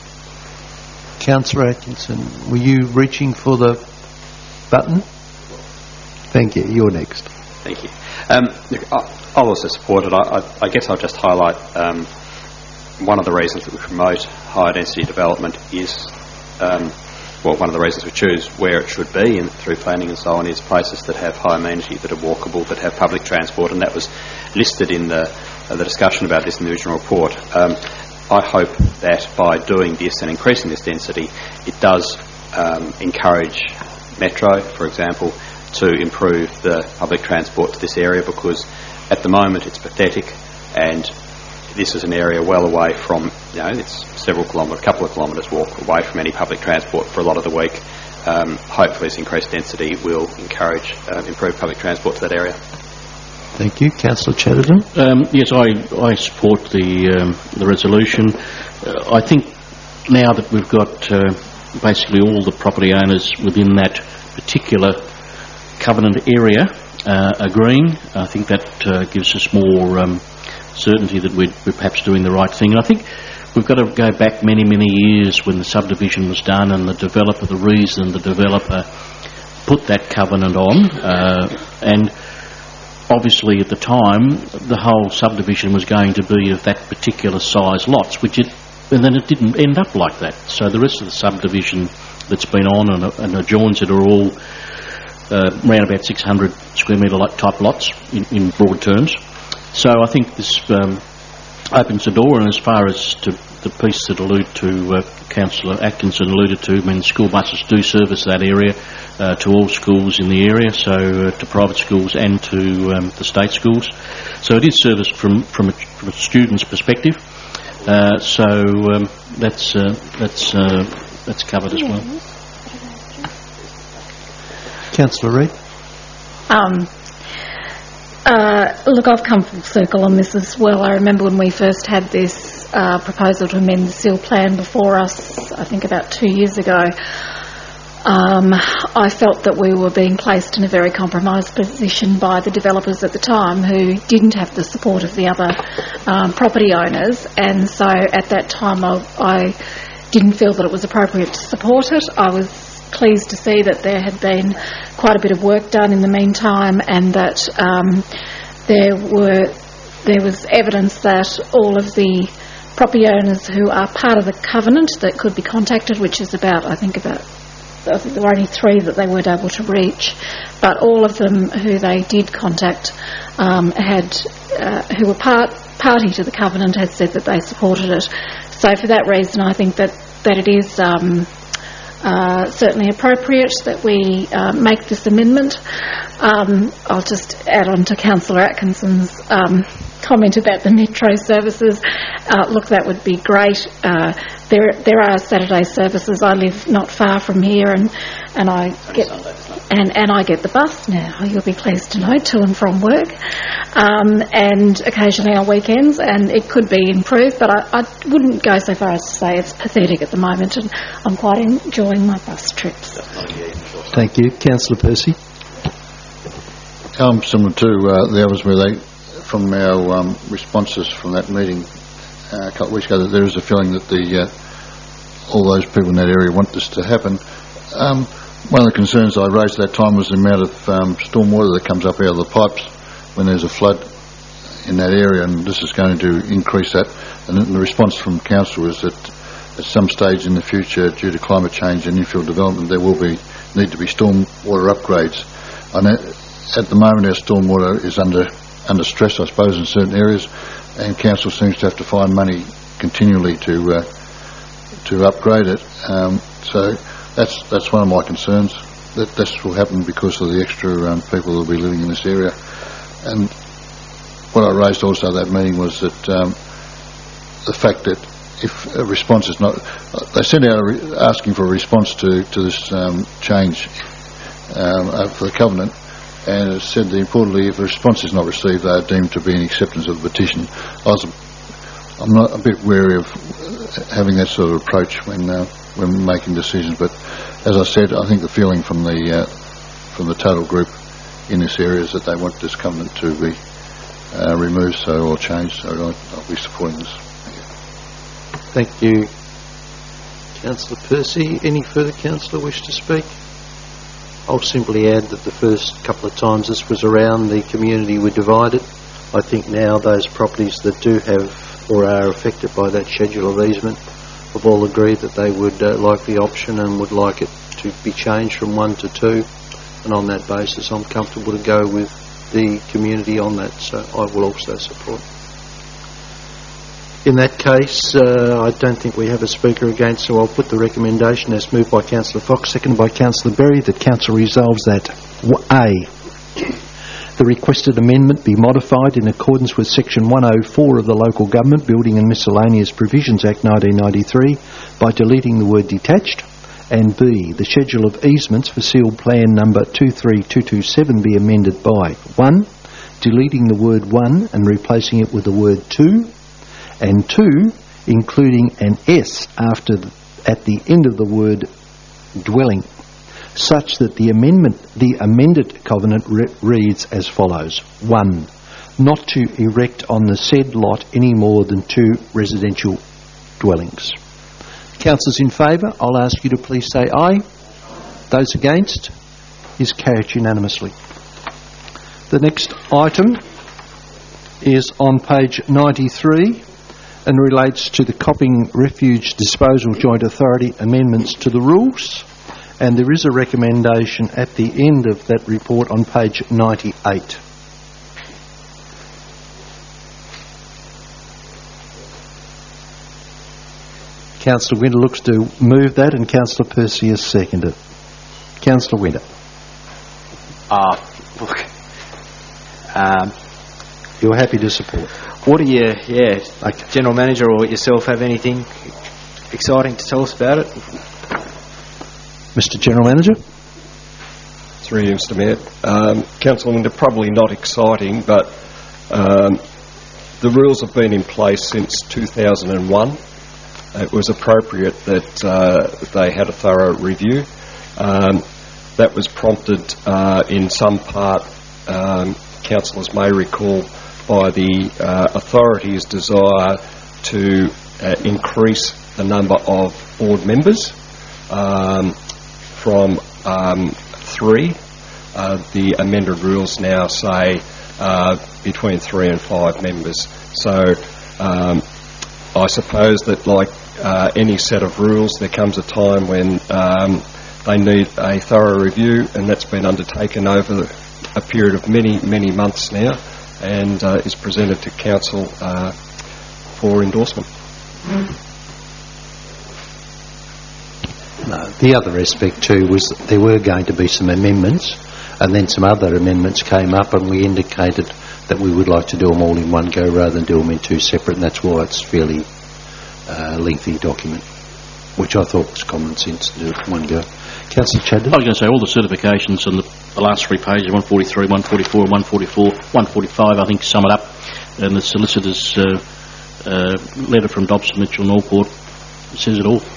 Councillor Atkinson, were you reaching for the button? Thank you. You're next. Thank you. Look, I'll also support it. I guess I'll just highlight one of the reasons that we promote higher density development is, one of the reasons we choose where it should be and through planning and so on is places that have high amenity, that are walkable, that have public transport, and that was listed in the discussion about this in the original report. I hope that by doing this and increasing this density, it does encourage Metro, for example, to improve the public transport to this area, because at the moment it's pathetic, and this is an area well away from, it's several kilometres, a couple of kilometres walk away from any public transport for a lot of the week. Hopefully this increased density will encourage improved public transport to that area. Thank you. Councillor Chatterton. Yes, I support the resolution. I think now that we've got basically all the property owners within that particular covenant area agreeing, I think that gives us more certainty that we're perhaps doing the right thing. And I think we've got to go back many, many years when the subdivision was done and the reason the developer put that covenant on, and obviously at the time the whole subdivision was going to be of that particular size lots, and then it didn't end up like that. So the rest of the subdivision that's been on and adjoins it are all around about 600 square metre type lots in broad terms. So I think this opens the door, and as far as to the piece that Councillor Atkinson alluded to, school buses do service that area to all schools in the area, so to private schools and to the state schools. So it is serviced from a student's perspective. So that's covered as well. Councillor Reid. Look, I've come full circle on this as well. I remember when we first had this proposal to amend the SIL plan before us, I think about 2 years ago. I felt that we were being placed in a very compromised position by the developers at the time, who didn't have the support of the other property owners, and so at that time I didn't feel that it was appropriate to support it. I was pleased to see that there had been quite a bit of work done in the meantime, and that there was evidence that all of the property owners who are part of the covenant that could be contacted, which is I think there were only 3 that they weren't able to reach, but all of them who they did contact who were party to the covenant had said that they supported it. So for that reason, I think that it is certainly appropriate that we make this amendment. I'll just add on to Councillor Atkinson's comment about the metro services. Look, that would be great. There are Saturday services. I live not far from here, and I get the bus now. You'll be pleased to know, to and from work, and occasionally on weekends. And it could be improved, but I wouldn't go so far as to say it's pathetic at the moment. And I'm quite enjoying my bus trips. Thank you, Councillor Percy. Similar to the others, where from our responses from that meeting a couple of weeks ago, that there is a feeling that all those people in that area want this to happen. One of the concerns I raised at that time was the amount of storm water that comes up out of the pipes when there's a flood in that area, and this is going to increase that. And the response from council is that at some stage in the future, due to climate change and infill development, there will need to be stormwater upgrades. And at the moment, our stormwater is under stress, I suppose, in certain areas, and council seems to have to find money continually to upgrade it. So that's one of my concerns. That this will happen because of the extra people that will be living in this area. And what I raised also at that meeting was that the fact that if a response is not, they sent out asking for a response to this change for the covenant, and it said that importantly, if a response is not received, they are deemed to be an acceptance of the petition. I'm not a bit wary of having that sort of approach when making decisions, but as I said, I think the feeling from the total group in this area is that they want this covenant to be removed or changed, so I'll be supporting this. Thank you, Councillor Percy. Any further councillor wish to speak? I'll simply add that the first couple of times this was around, the community were divided. I think now those properties that do have or are affected by that schedule of easement have all agreed that they would like the option and would like it to be changed from 1 to 2. And on that basis, I'm comfortable to go with the community on that, so I will also support. In that case, I don't think we have a speaker against, so I'll put the recommendation as moved by Councillor Fox, seconded by Councillor Berry, that Council resolves that A, the requested amendment be modified in accordance with Section 104 of the Local Government Building and Miscellaneous Provisions Act 1993 by deleting the word detached, and B, the schedule of easements for sealed plan number 23227 be amended by 1, deleting the word 1 and replacing it with the word 2, and 2, including an S at the end of the word dwelling, such that the amended covenant reads as follows. 1, not to erect on the said lot any more than 2 residential dwellings. Councillors in favour, I'll ask you to please say aye. Those against is carried unanimously. The next item is on page 93 and relates to the Copping Refuge Disposal Joint Authority amendments to the rules, and there is a recommendation at the end of that report on page 98. Councillor Winter looks to move that, and Councillor Percy has seconded. Councillor Winter. Look, you're happy to support. What do you, General Manager or yourself have anything exciting to tell us about it? Mr. General Manager. Through you, Mr. Mayor. Councillor Winter, probably not exciting, but the rules have been in place since 2001. It was appropriate that they had a thorough review. That was prompted in some part, councillors may recall, by the authority's desire to increase the number of board members from 3. The amended rules now say between 3 and 5 members. So I suppose that, like any set of rules, there comes a time when they need a thorough review, and that's been undertaken over a period of many months now, and is presented to council for endorsement. No, the other aspect too was that there were going to be some amendments, and then some other amendments came up, and we indicated that we would like to do them all in one go rather than do them in 2 separate, and that's why it's a fairly lengthy document, which I thought was common sense to do it in one go. Councillor Chadden. I was going to say all the certifications on the last 3 pages, 143, 144, 144, 145, I think sum it up, and the solicitor's letter from Dobson Mitchell Norport says it all.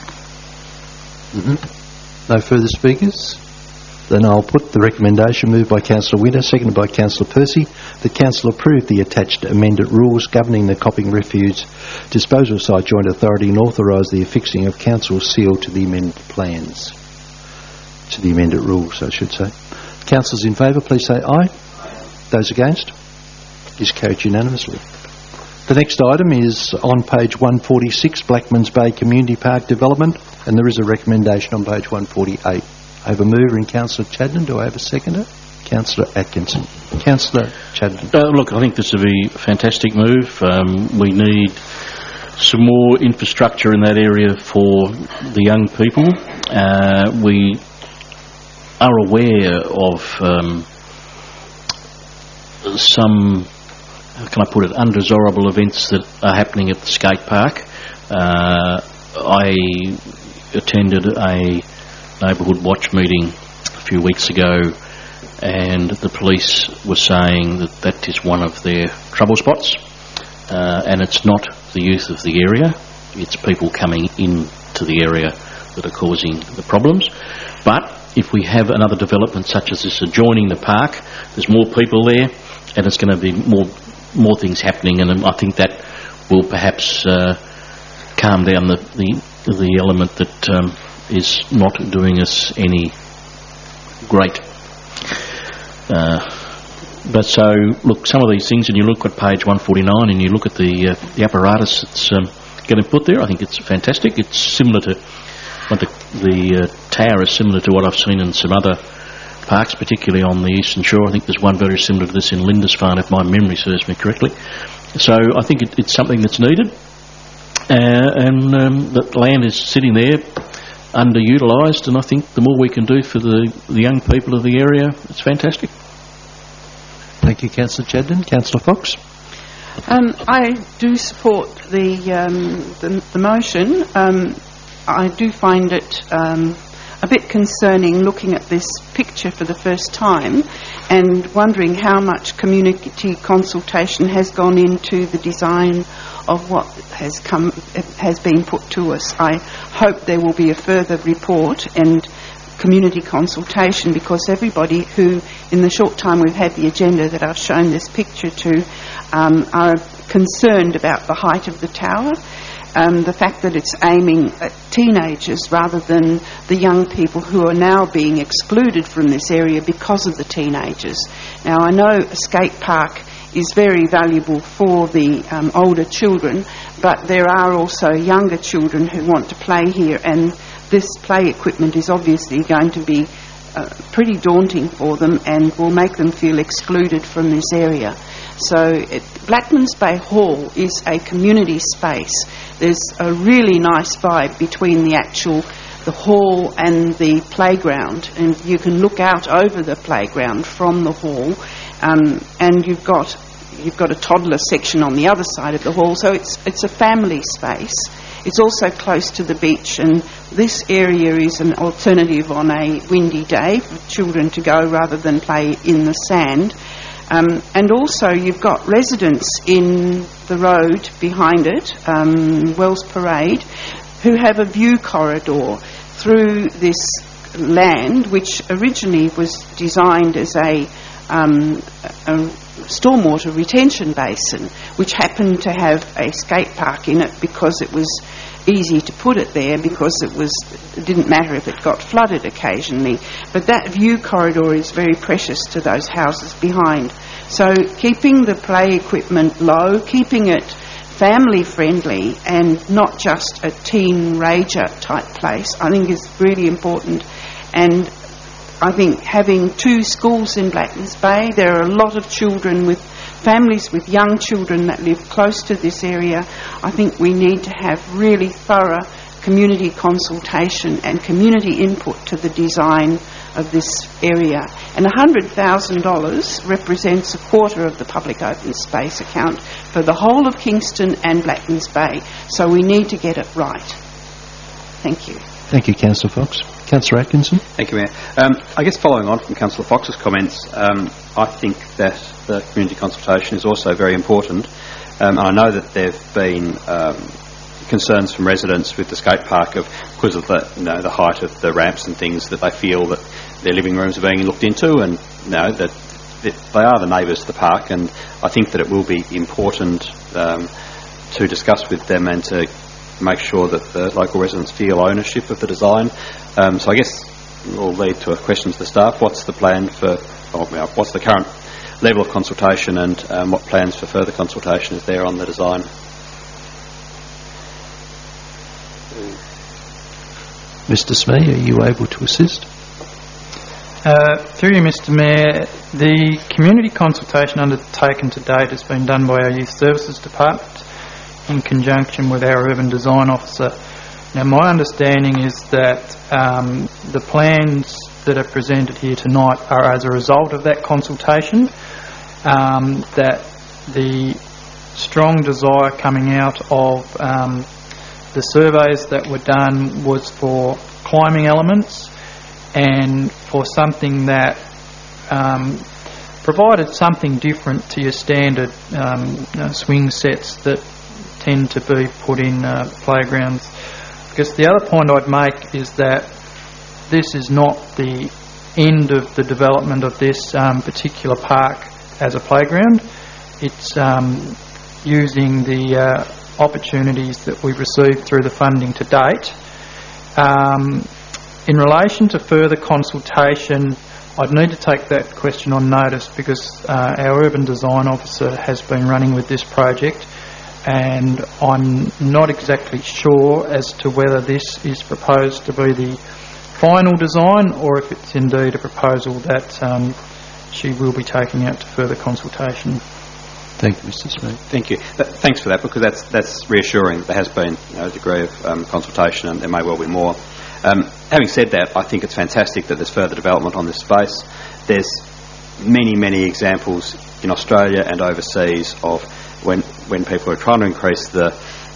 No further speakers? Then I'll put the recommendation moved by Councillor Winter, seconded by Councillor Percy, that Council approve the attached amended rules governing the Copping Refuge Disposal Site Joint Authority and authorise the affixing of Council's seal to the amended plans. To the amended rules, I should say. Councillors in favour, please say aye. Those against? Is carried unanimously. The next item is on page 146, Blackmans Bay Community Park Development, and there is a recommendation on page 148. I have a mover in Councillor Chadden. Do I have a seconder? Councillor Atkinson. Councillor Chadden. Look, I think this would be a fantastic move. We need some more infrastructure in that area for the young people. We are aware of some, how can I put it, undesirable events that are happening at the skate park. I attended a neighbourhood watch meeting a few weeks ago, and the police were saying that that is one of their trouble spots, and it's not the youth of the area, it's people coming into the area that are causing the problems. But if we have another development such as this adjoining the park, there's more people there, and it's going to be more things happening, and I think that will perhaps calm down the element that is not doing us any great. But so, look, some of these things, and you look at page 149 and you look at the apparatus that's getting put there, I think it's fantastic. It's similar to, the tower is similar to what I've seen in some other parks, particularly on the Eastern Shore. I think there's one very similar to this in Lindisfarne, if my memory serves me correctly. So I think it's something that's needed, and the land is sitting there underutilised, and I think the more we can do for the young people of the area, it's fantastic. Thank you, Councillor Chadden. Councillor Fox. I do support the motion. I do find it a bit concerning looking at this picture for the first time and wondering how much community consultation has gone into the design of what has been put to us. I hope there will be a further report and community consultation, because everybody who, in the short time we've had the agenda that I've shown this picture to, are concerned about the height of the tower, the fact that it's aiming at teenagers rather than the young people who are now being excluded from this area because of the teenagers. Now, I know a skate park is very valuable for the older children, but there are also younger children who want to play here, and this play equipment is obviously going to be pretty daunting for them and will make them feel excluded from this area. So Blackmans Bay Hall is a community space. There's a really nice vibe between the hall and the playground, and you can look out over the playground from the hall, and you've got a toddler section on the other side of the hall, so it's a family space. It's also close to the beach, and this area is an alternative on a windy day for children to go rather than play in the sand. And also you've got residents in the road behind it, Wells Parade, who have a view corridor through this land, which originally was designed as a stormwater retention basin, which happened to have a skate park in it because it was easy to put it there, because it didn't matter if it got flooded occasionally. But that view corridor is very precious to those houses behind. So keeping the play equipment low, keeping it family friendly and not just a teen rager type place, I think is really important. And I think having 2 schools in Blackmans Bay, there are a lot of children with families with young children that live close to this area. I think we need to have really thorough community consultation and community input to the design of this area. And $100,000 represents a quarter of the public open space account for the whole of Kingston and Blackmans Bay. So we need to get it right. Thank you. Thank you, Councillor Fox. Councillor Atkinson. Thank you, Mayor. I guess following on from Councillor Fox's comments, I think that the community consultation is also very important. And I know that there have been concerns from residents with the skate park because of the height of the ramps and things, that they feel that their living rooms are being looked into, and that they are the neighbours to the park, and I think that it will be important to discuss with them and to make sure that the local residents feel ownership of the design. So I guess it will lead to a question to the staff. What's the plan what's the current level of consultation and what plans for further consultation is there on the design. Mr. Smee, are you able to assist? Through you, Mr. Mayor, the community consultation undertaken to date has been done by our Youth Services Department in conjunction with our Urban Design Officer. Now, my understanding is that the plans that are presented here tonight are as a result of that consultation, that the strong desire coming out of the surveys that were done was for climbing elements and for something that provided something different to your standard swing sets that tend to be put in playgrounds. Because the other point I'd make is that this is not the end of the development of this particular park as a playground. It's using the opportunities that we've received through the funding to date. In relation to further consultation, I'd need to take that question on notice because our Urban Design Officer has been running with this project, and I'm not exactly sure as to whether this is proposed to be the final design or if it's indeed a proposal that she will be taking out to further consultation. Thank you, Mr. Smith. Thank you. Thanks for that, because that's reassuring. There has been a degree of consultation, and there may well be more. Having said that, I think it's fantastic that there's further development on this space. There's many examples in Australia and overseas of when people are trying to increase the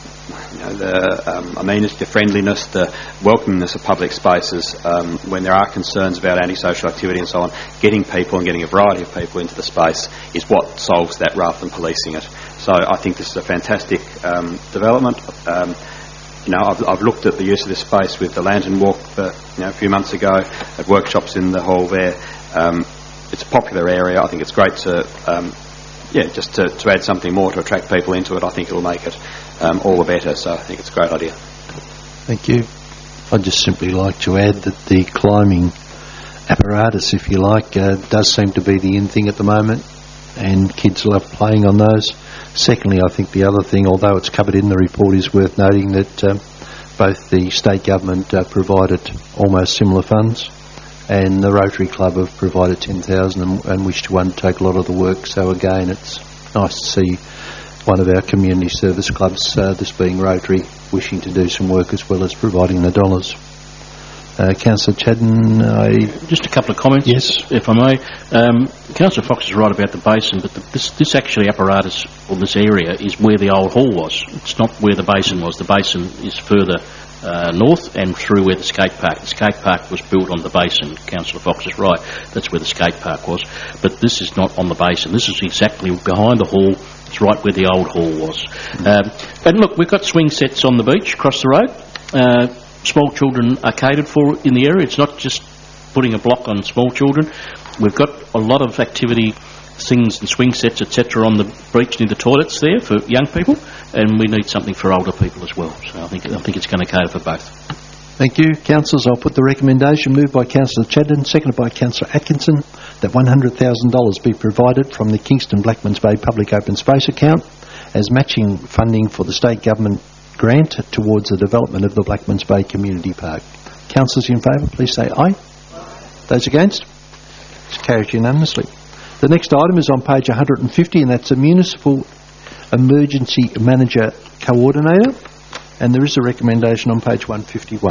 amenity, the friendliness, the welcomingness of public spaces, when there are concerns about antisocial activity and so on, getting people and getting a variety of people into the space is what solves that rather than policing it. So I think this is a fantastic development. I've looked at the use of this space with the Lantern Walk a few months ago, at workshops in the hall there. It's a popular area. I think it's great to just to add something more to attract people into it. I think it'll make it all the better, so I think it's a great idea. Thank you. I'd just simply like to add that the climbing apparatus, if you like, does seem to be the in thing at the moment, and kids love playing on those. Secondly, I think the other thing, although it's covered in the report, is worth noting that both the state government provided almost similar funds, and the Rotary Club have provided 10,000 and wish to undertake a lot of the work. So again, it's nice to see one of our community service clubs, this being Rotary, wishing to do some work as well as providing the dollars. Councillor Chadden, just a couple of comments, yes, if I may. Councillor Fox is right about the basin, but this actually apparatus, or this area, is where the old hall was. It's not where the basin was. The basin is further north and through where the skate park. The skate park was built on the basin. Councillor Fox is right. That's where the skate park was. But this is not on the basin. This is exactly behind the hall. It's right where the old hall was. And look, we've got swing sets on the beach across the road. Small children are catered for in the area. It's not just putting a block on small children. We've got a lot of activity, things and swing sets, etc. on the beach near the toilets there for young people, and we need something for older people as well. So I think it's going to cater for both. Thank you. Councillors, I'll put the recommendation moved by Councillor Chadden, seconded by Councillor Atkinson, that $100,000 be provided from the Kingston Blackmans Bay Public Open Space account as matching funding for the state government grant towards the development of the Blackmans Bay Community Park. Councillors in favour, please say aye. Those against? It's carried unanimously. The next item is on page 150, and that's a Municipal Emergency Manager Coordinator, and there is a recommendation on page 151.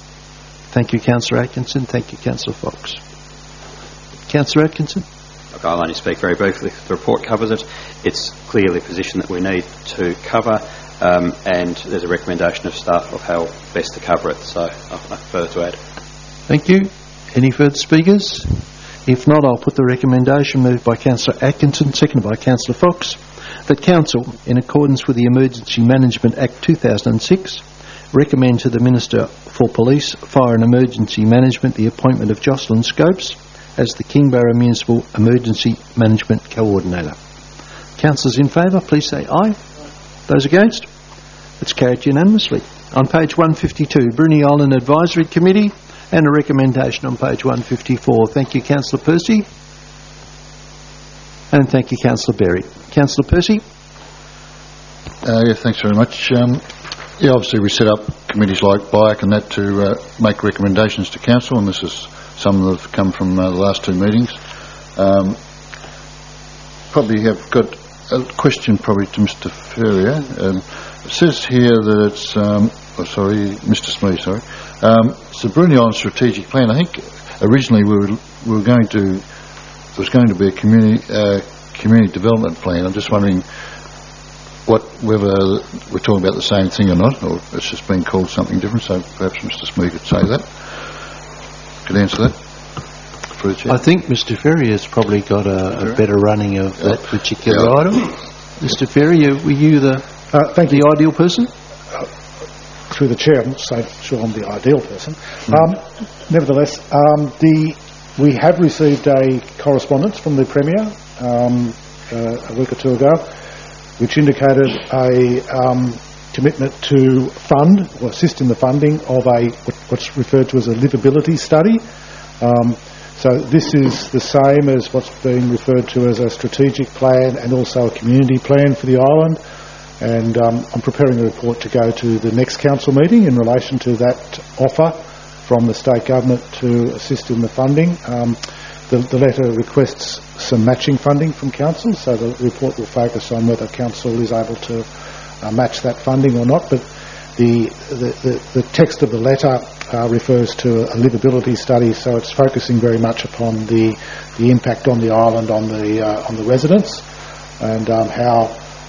Thank you, Councillor Atkinson. Thank you, Councillor Fox. Councillor Atkinson. Look, I'll only speak very briefly. The report covers it. It's clearly a position that we need to cover, and there's a recommendation of staff of how best to cover it, so I've nothing further to add. Thank you. Any further speakers? If not, I'll put the recommendation moved by Councillor Atkinson, seconded by Councillor Fox, that Council, in accordance with the Emergency Management Act 2006, recommend to the Minister for Police, Fire and Emergency Management the appointment of Jocelyn Scopes as the Kingborough Municipal Emergency Management Coordinator. Councillors in favour, please say aye. Those against? It's carried unanimously. On page 152, Bruny Island Advisory Committee, and a recommendation on page 154. Thank you, Councillor Percy. And thank you, Councillor Berry. Councillor Percy? Yeah, thanks very much. Yeah, obviously we set up committees like BIAC and that to make recommendations to council, and this is some that have come from the last two meetings. Probably have got a question probably to Mr. Ferrier. It says here that it's, Mr. Smee, sorry. It's the Bruny Island Strategic Plan. I think originally we were going to, there was going to be a community development plan. I'm just wondering whether we're talking about the same thing or not, or it's just been called something different, so perhaps Mr. Smee could say that. Could answer that for the Chair. I think Mr. Ferrier's probably got a better running of that particular item. Mr. Ferrier, were you the ideal person? Through the Chair, I'm not sure I'm the ideal person. Nevertheless, we have received a correspondence from the Premier a week or two ago, which indicated a commitment to fund or assist in the funding of what's referred to as a livability study. So this is the same as what's been referred to as a strategic plan and also a community plan for the island. And I'm preparing a report to go to the next council meeting in relation to that offer from the state government to assist in the funding. The letter requests some matching funding from council, so the report will focus on whether council is able to match that funding or not. But the text of the letter refers to a livability study, so it's focusing very much upon the impact on the island on the residents and how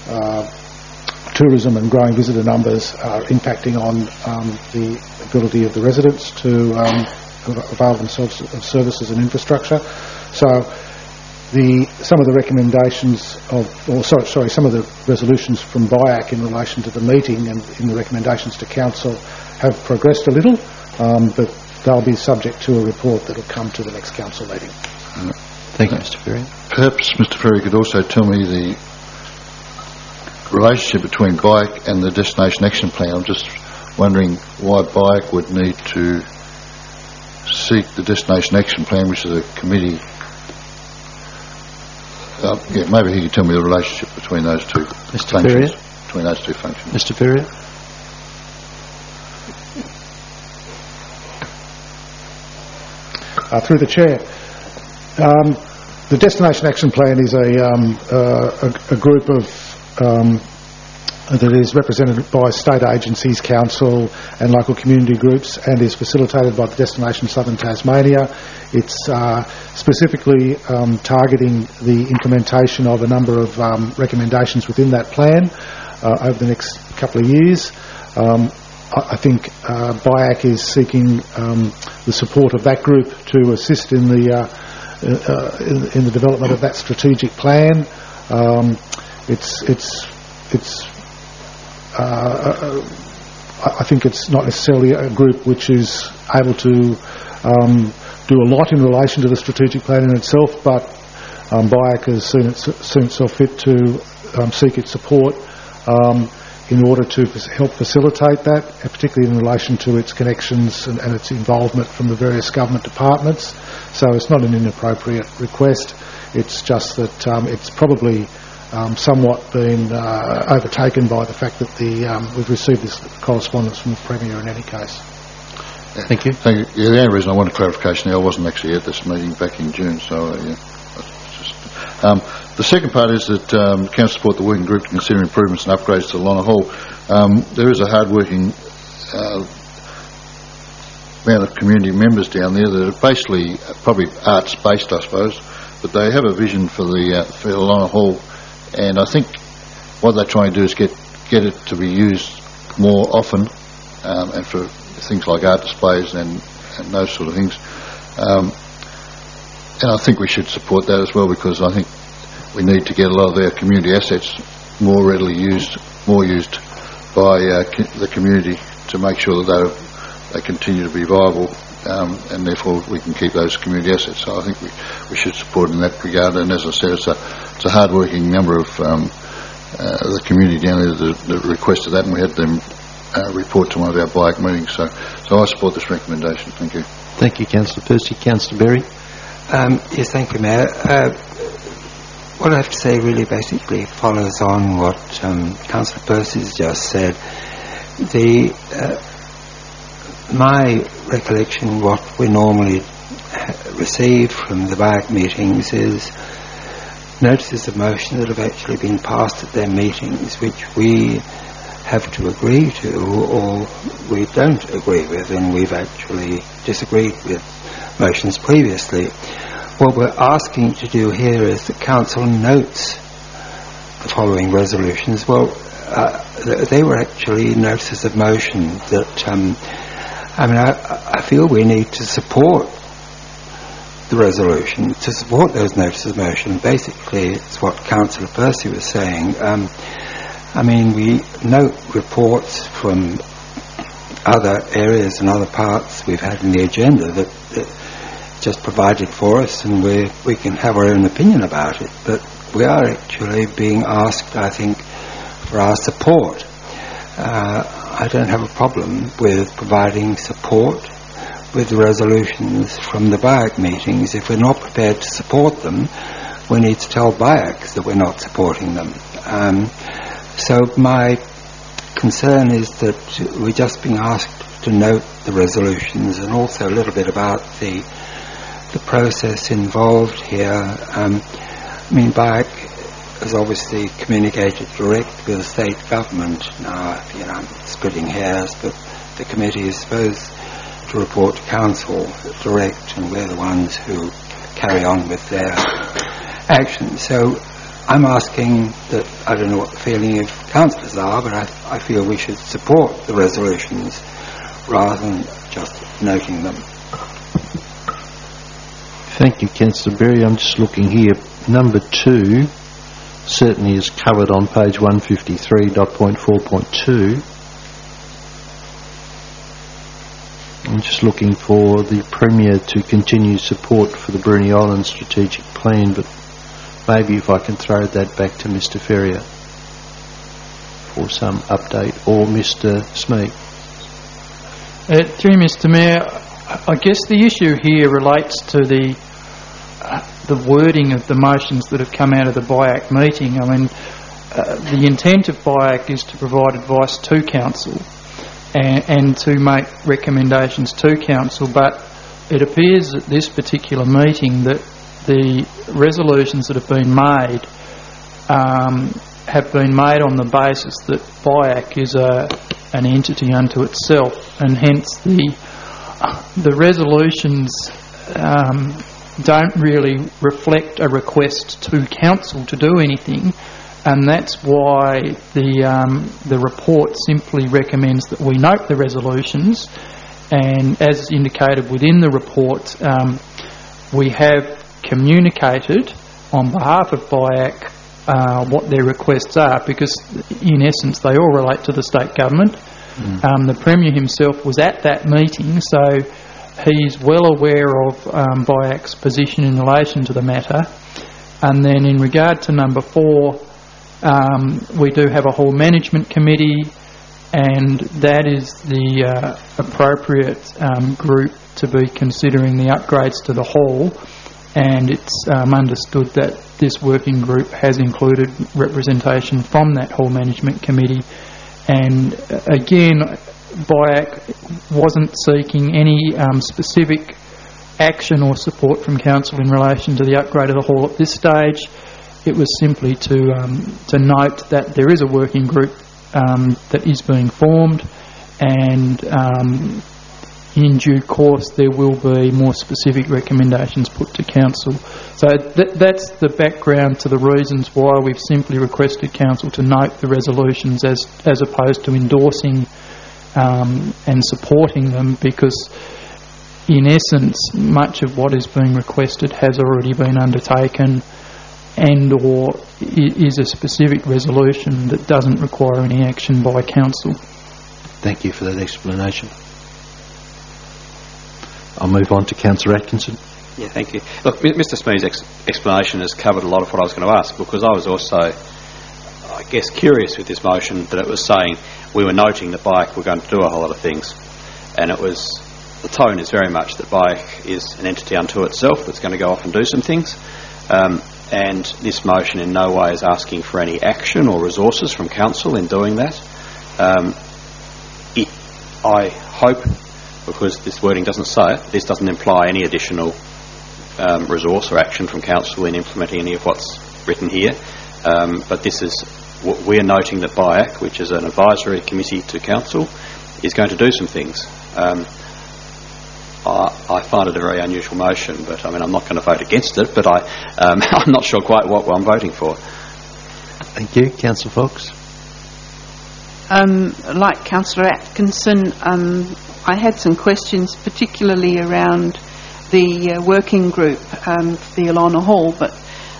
tourism and growing visitor numbers are impacting on the ability of the residents to avail themselves of services and infrastructure. So some of the recommendations some of the resolutions from BIAC in relation to the meeting and in the recommendations to council have progressed a little, but they'll be subject to a report that will come to the next council meeting. Thank you, Mr. Ferrier. Perhaps Mr. Ferrier could also tell me the relationship between BIAC and the Destination Action Plan. I'm just wondering why BIAC would need to seek the Destination Action Plan, which is a committee. Maybe he could tell me the relationship between those two Mr. Ferrier? Between those two functions. Mr. Ferrier? Through the Chair. The Destination Action Plan is a group of that is represented by state agencies, council and local community groups, and is facilitated by the Destination Southern Tasmania. It's specifically targeting the implementation of a number of recommendations within that plan over the next couple of years. I think BIAC is seeking the support of that group to assist in the development of that strategic plan. I think it's not necessarily a group which is able to do a lot in relation to the strategic plan in itself, but BIAC has seen itself fit to seek its support in order to help facilitate that, particularly in relation to its connections and its involvement from the various government departments. So it's not an inappropriate request. It's just that it's probably somewhat been overtaken by the fact that we've received this correspondence from the Premier in any case. Thank you. Thank you. Yeah, the only reason I wanted clarification, I wasn't actually at this meeting back in June, so the second part is that Council support the working group to consider improvements and upgrades to Lonna Hall. There is a hard-working amount of community members down there that are basically probably arts-based, I suppose, but they have a vision for the Lonna Hall, and I think what they're trying to do is get it to be used more often, and for things like art displays and those sort of things. And I think we should support that as well, because I think we need to get a lot of their community assets more readily used by the community to make sure that they continue to be viable, and therefore we can keep those community assets. So I think we should support in that regard. And as I said, it's a hard-working number of the community down there that requested that, and we had them report to one of our BIAC meetings. So I support this recommendation. Thank you. Thank you, Councillor Percy. Councillor Berry. Yes, thank you, Mayor. what I have to say really basically follows on what Councillor Percy's just said. My recollection, what we normally receive from the BIAC meetings is notices of motion that have actually been passed at their meetings, which we have to agree to or we don't agree with, and we've actually disagreed with motions previously. What we're asking to do here is that Council notes the following resolutions. Well, they were actually notices of motion that, I feel we need to support the resolution, to support those notices of motion. Basically, it's what Councillor Percy was saying. We note reports from other areas and other parts we've had in the agenda that just provided for us, and we can have our own opinion about it. But we are actually being asked, I think, for our support. I don't have a problem with providing support with the resolutions from the BIAC meetings. If we're not prepared to support them, we need to tell BIAC that we're not supporting them. So my concern is that we're just being asked to note the resolutions, and also a little bit about the process involved here. BIAC has obviously communicated direct with the state government. Now, I'm splitting hairs, but the committee is supposed to report to Council direct, and we're the ones who carry on with their actions. So I'm asking that, I don't know what the feeling of councillors are, but I feel we should support the resolutions rather than just noting them. Thank you, Councillor Berry. I'm just looking here. Number 2 certainly is covered on page 153.4.2. I'm just looking for the Premier to continue support for the Bruny Island Strategic Plan, but maybe if I can throw that back to Mr Ferrier for some update, or Mr Smee. Through Mr Mayor, I guess the issue here relates to the wording of the motions that have come out of the BIAC meeting. The intent of BIAC is to provide advice to Council and to make recommendations to Council, but it appears at this particular meeting that the resolutions that have been made on the basis that BIAC is an entity unto itself, and hence the resolutions don't really reflect a request to Council to do anything, and that's why the report simply recommends that we note the resolutions, and as indicated within the report, we have communicated on behalf of BIAC what their requests are, because in essence they all relate to the state government. The Premier himself was at that meeting, so he's well aware of BIAC's position in relation to the matter. And then in regard to number 4, we do have a hall management committee, and that is the appropriate group to be considering the upgrades to the hall, and it's understood that this working group has included representation from that hall management committee. And again, BIAC wasn't seeking any specific action or support from Council in relation to the upgrade of the hall at this stage. It was simply to note that there is a working group that is being formed, and in due course there will be more specific recommendations put to Council. So that's the background to the reasons why we've simply requested Council to note the resolutions as opposed to endorsing and supporting them, because in essence much of what is being requested has already been undertaken and or is a specific resolution that doesn't require any action by Council. Thank you for that explanation. I'll move on to Councillor Atkinson. Yeah, thank you. Look, Mr Smee's explanation has covered a lot of what I was going to ask, because I was also, I guess, curious with this motion that it was saying we were noting that BIAC were going to do a whole lot of things, and the tone is very much that BIAC is an entity unto itself that's going to go off and do some things. and this motion in no way is asking for any action or resources from Council in doing that. I hope, because this wording doesn't say it, this doesn't imply any additional resource or action from Council in implementing any of what's written here. But this is what we're noting, that BIAC, which is an advisory committee to Council, is going to do some things. I find it a very unusual motion, but I mean, I'm not going to vote against it, but I'm not sure quite what I'm voting for. Thank you. Councillor Fox. Like Councillor Atkinson, I had some questions, particularly around the working group, the Ilona Hall, but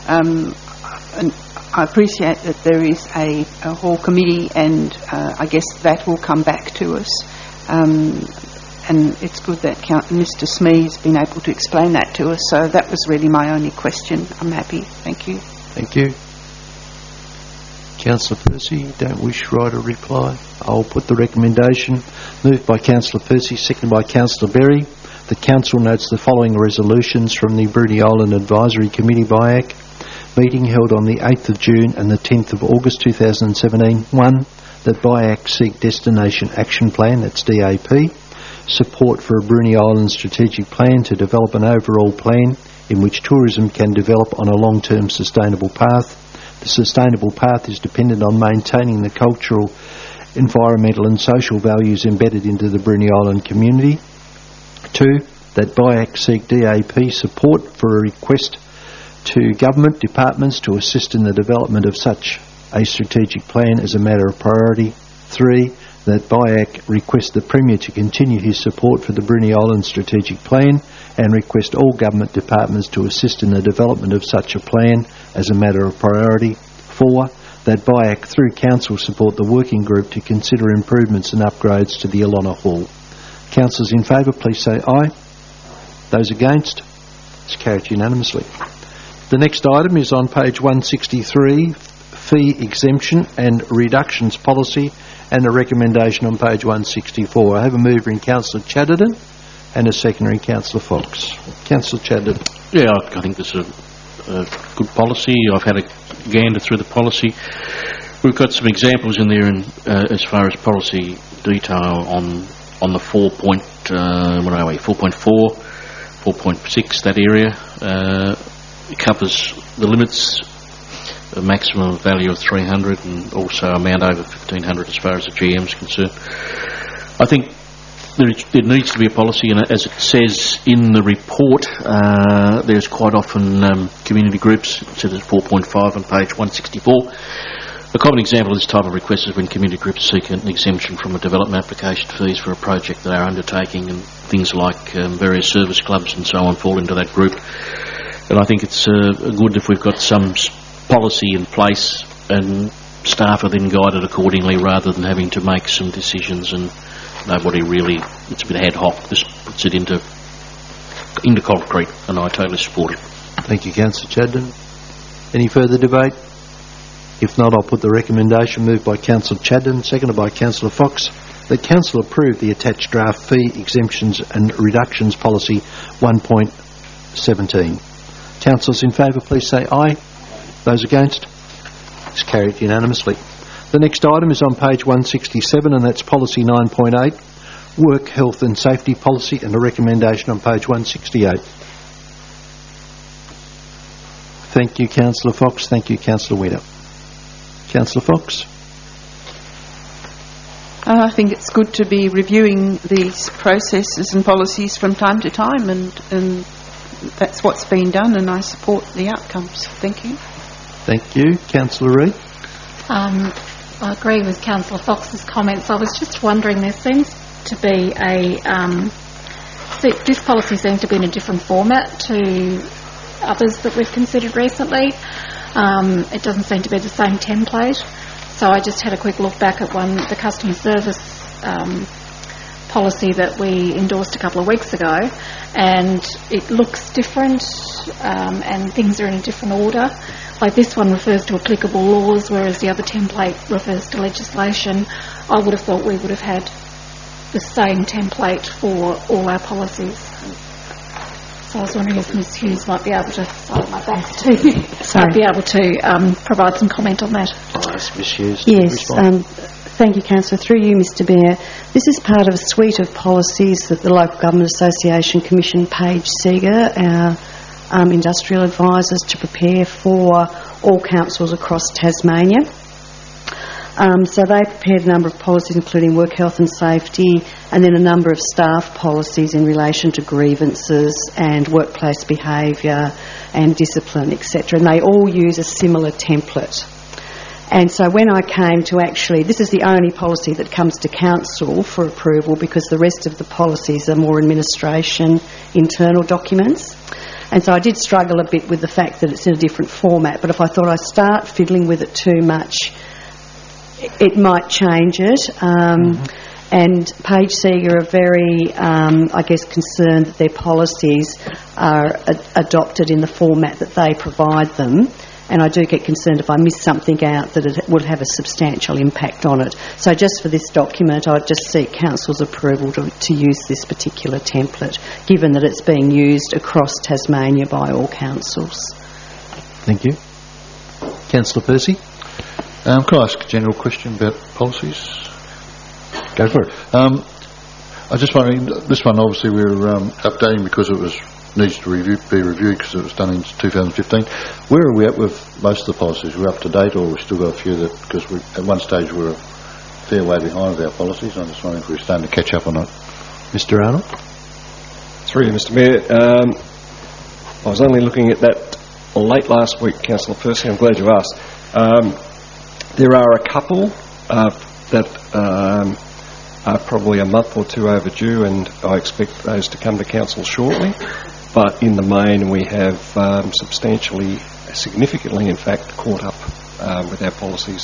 I appreciate that there is a hall committee, and I guess that will come back to us. And it's good that Mr. Smee has been able to explain that to us. So that was really my only question. I'm happy. Thank you. Thank you. Councillor Percy, don't wish to write a reply. I'll put the recommendation. Moved by Councillor Percy, seconded by Councillor Berry. The Council notes the following resolutions from the Bruny Island Advisory Committee BIAC meeting held on the 8th of June and the 10th of August 2017. 1. That BIAC seek Destination Action Plan, that's DAP, support for a Bruny Island strategic plan to develop an overall plan in which tourism can develop on a long-term sustainable path. The sustainable path is dependent on maintaining the cultural, environmental and social values embedded into the Bruny Island community. 2. That BIAC seek DAP support for a request to government departments to assist in the development of such a strategic plan as a matter of priority. 3. That BIAC request the Premier to continue his support for the Bruny Island strategic plan and request all government departments to assist in the development of such a plan as a matter of priority. 4. That BIAC through Council support the working group to consider improvements and upgrades to the Ilona Hall. Councillors in favour, please say aye. Those against? It's carried unanimously. The next item is on page 163, Fee Exemption and Reductions Policy, and a recommendation on page 164. I have a mover in Councillor Chatterton and a secondary in Councillor Fox. Councillor Chatterton. Yeah, I think this is a good policy. I've had a gander through the policy. We've got some examples in there as far as policy detail on the 4.4, 4.6, that area. It covers the limits, a maximum value of 300 and also amount over 1,500 as far as the GM is concerned. I think there needs to be a policy, and as it says in the report, there's quite often community groups. It says 4.5 on page 164. A common example of this type of request is when community groups seek an exemption from a development application fees for a project they are undertaking, and things like various service clubs and so on fall into that group. And I think it's good if we've got some policy in place and staff are then guided accordingly rather than having to make some decisions and nobody really, it's a bit ad hoc. This puts it into concrete, and I totally support it. Thank you, Councillor Chadden. Any further debate? If not, I'll put the recommendation moved by Councillor Chadden, seconded by Councillor Fox, that Council approve the attached draft fee exemptions and reductions policy 1.17. Councillors in favour, please say aye. Those against? It's carried unanimously. The next item is on page 167, and that's policy 9.8, work, health and safety policy, and a recommendation on page 168. Thank you, Councillor Fox. Thank you, Councillor Weeder. Councillor Fox. I think it's good to be reviewing these processes and policies from time to time, and that's what's been done, and I support the outcomes. Thank you. Thank you. Councillor Reid. I agree with Councillor Fox's comments. I was just wondering, there seems to be this policy seems to be in a different format to others that we've considered recently. It doesn't seem to be the same template. So I just had a quick look back at the customer service policy that we endorsed a couple of weeks ago, and it looks different, and things are in a different order. Like this one refers to applicable laws, whereas the other template refers to legislation. I would have thought we would have had the same template for all our policies. So I was wondering if Ms Hughes might be able to, my back to you, might be able to provide some comment on that. Ms Hughes. Yes, thank you, Councillor. Through you, Mr Mayor. This is part of a suite of policies that the Local Government Association commissioned Paige Seeger, our industrial advisors, to prepare for all councils across Tasmania. So they prepared a number of policies, including work health and safety, and then a number of staff policies in relation to grievances and workplace behaviour and discipline, etc. And they all use a similar template. And so when I came to this is the only policy that comes to council for approval, because the rest of the policies are more administration, internal documents. And so I did struggle a bit with the fact that it's in a different format, but if I thought I'd start fiddling with it too much, it might change it. And Paige Seeger are very, concerned that their policies are adopted in the format that they provide them. And I do get concerned if I miss something out that it would have a substantial impact on it. So just for this document, I'd just seek Council's approval to use this particular template, given that it's being used across Tasmania by all councils. Thank you. Councillor Percy. Can I ask a general question about policies? Go for it. I just wondering, this one obviously we're updating because it needs to be reviewed because it was done in 2015. Where are we at with most of the policies? We're up to date, or we've still got a few that, because at one stage we were a fair way behind with our policies. I'm just wondering if we're starting to catch up or not. Mr. Arnold? Through you, Mr Mayor. I was only looking at that late last week, Councillor Percy. I'm glad you asked. There are a couple that are probably a month or two overdue, and I expect those to come to council shortly. But in the main, we have significantly, in fact, caught up with our policies.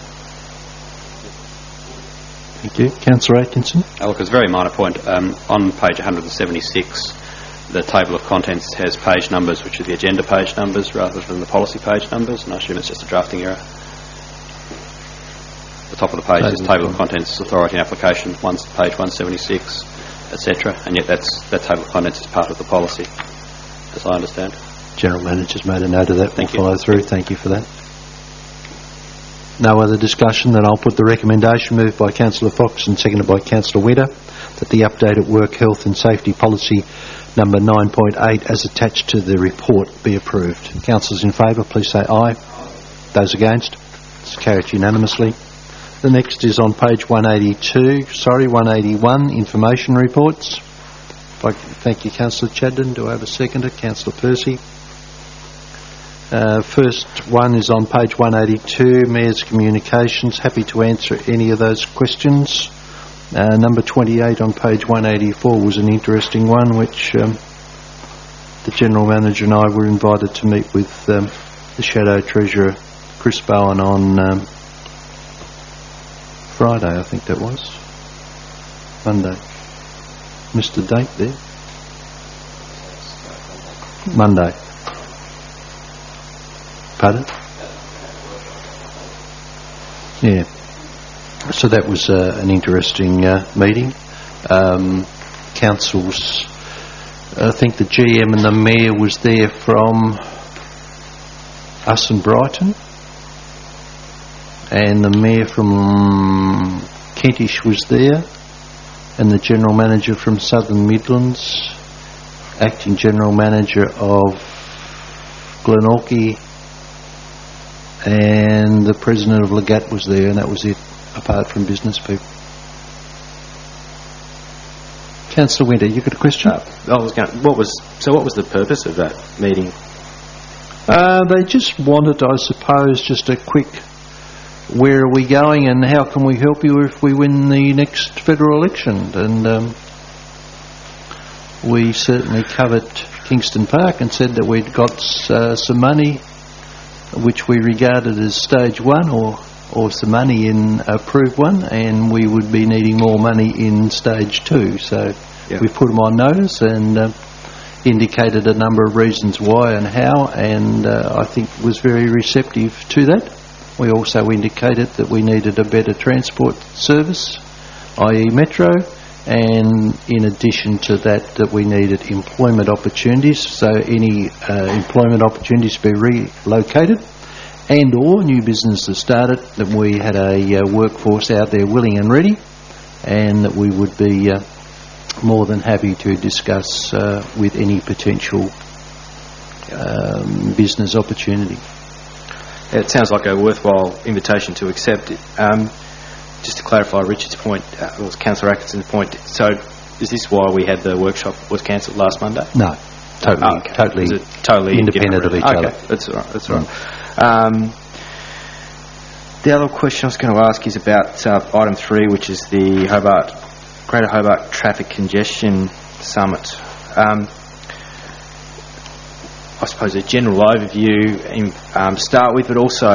Thank you. Councillor Atkinson. Look, it's a very minor point. On page 176, the table of contents has page numbers, which are the agenda page numbers, rather than the policy page numbers, and I assume it's just a drafting error. The top of the page is table of contents, authority and application, page 176, etc. And yet that table of contents is part of the policy, as I understand. General Manager's made a note of that. Thank you. Follow through. Thank you for that. No other discussion. Then I'll put the recommendation moved by Councillor Fox and seconded by Councillor Winter that the updated work health and safety policy number 9.8 as attached to the report be approved. Councillors in favour, please say aye. Those against? It's carried unanimously. The next is on page 181, information reports. Thank you, Councillor Chadden. Do I have a seconder? Councillor Percy. First one is on page 182, Mayor's Communications. Happy to answer any of those questions. Number 28 on page 184 was an interesting one, which the General Manager and I were invited to meet with the Shadow Treasurer, Chris Bowen, on Friday, I think that was. Monday. Missed the date there. Monday. Pardon? Yeah. So that was an interesting meeting. Councils, I think the GM and the Mayor was there from us and Brighton, and the Mayor from Kentish was there, and the General Manager from Southern Midlands, Acting General Manager of Glenorchy, and the President of Legat was there, and that was it, apart from business people. Councillor Winter, you got a question? What was the purpose of that meeting? They just wanted, I suppose, just a quick, where are we going and how can we help you if we win the next federal election? And we certainly covered Kingston Park and said that we'd got some money, which we regarded as stage one, or some money in approved one, and we would be needing more money in stage two. So we put them on notice and indicated a number of reasons why and how, and I think was very receptive to that. We also indicated that we needed a better transport service, i.e. Metro, and in addition to that we needed employment opportunities, so any employment opportunities to be relocated and or new businesses started, that we had a workforce out there willing and ready, and that we would be more than happy to discuss with any potential business opportunity. It sounds like a worthwhile invitation to accept. Just to clarify Richard's point, or Councillor Atkinson's point, so is this why we had the workshop was cancelled last Monday? No, totally independent of each other. That's all right. That's all right. The other question I was going to ask is about item 3, which is the Greater Hobart Traffic Congestion Summit. I suppose a general overview start with, but also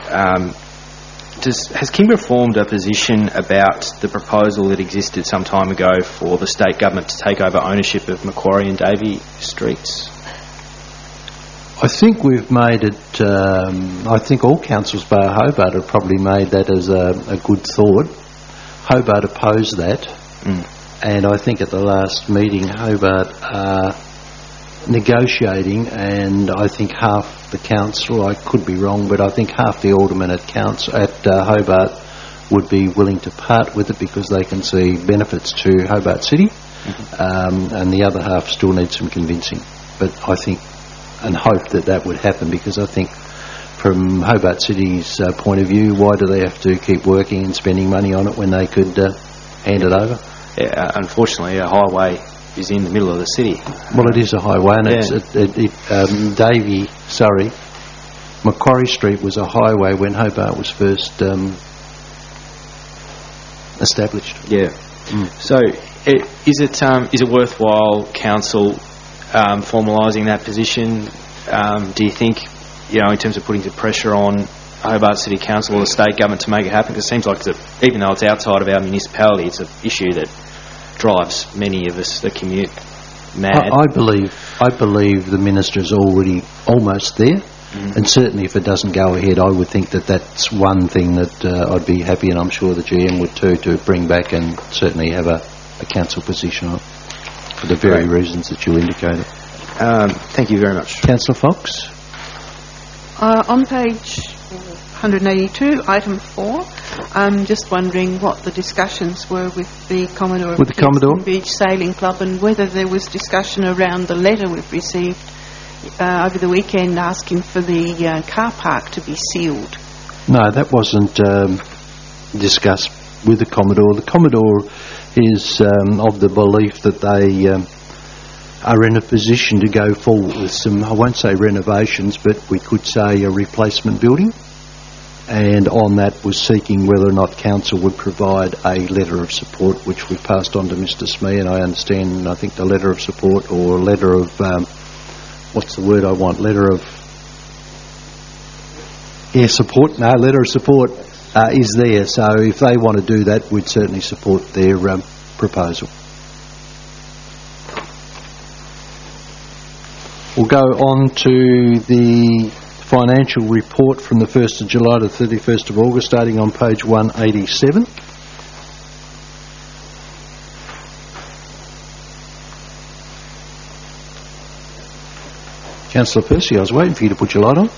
has Canberra formed a position about the proposal that existed some time ago for the state government to take over ownership of Macquarie and Davey streets? I think we've made it, I think all councils bar Hobart have probably made that as a good thought. Hobart opposed that, and I think at the last meeting Hobart are negotiating, and I think half the council, I could be wrong, but I think half the aldermen at Hobart would be willing to part with it because they can see benefits to Hobart City, and the other half still needs some convincing. But I think and hope that would happen, because I think from Hobart City's point of view, why do they have to keep working and spending money on it when they could hand it over? Yeah, unfortunately, a highway is in the middle of the city. Well, it is a highway, and Macquarie Street was a highway when Hobart was first established. Yeah. So, is it worthwhile council formalising that position? Do you think, in terms of putting the pressure on Hobart City Council or the state government to make it happen? Because it seems like even though it's outside of our municipality, it's an issue that drives many of us that commute mad. I believe the minister is already almost there, and certainly if it doesn't go ahead, I would think that's one thing that I'd be happy, and I'm sure the GM would too, to bring back and certainly have a council position on it for the very reasons that you indicated. Thank you very much. Councillor Fox? On page 182, item 4, I'm just wondering what the discussions were with the Commodore of Kingston Beach Sailing Club, and whether there was discussion around the letter we've received over the weekend asking for the car park to be sealed. No, that wasn't discussed with the Commodore. The Commodore is of the belief that they are in a position to go forward with some, I won't say renovations, but we could say a replacement building, and on that was seeking whether or not council would provide a letter of support, which we passed on to Mr. Smee, and I think the letter of support, or letter of what's the word I want, letter of support? No, letter of support is there, so if they want to do that, we'd certainly support their proposal. We'll go on to the financial report from the 1st of July to 31st of August, starting on page 187. Councillor Percy, I was waiting for you to put your light on.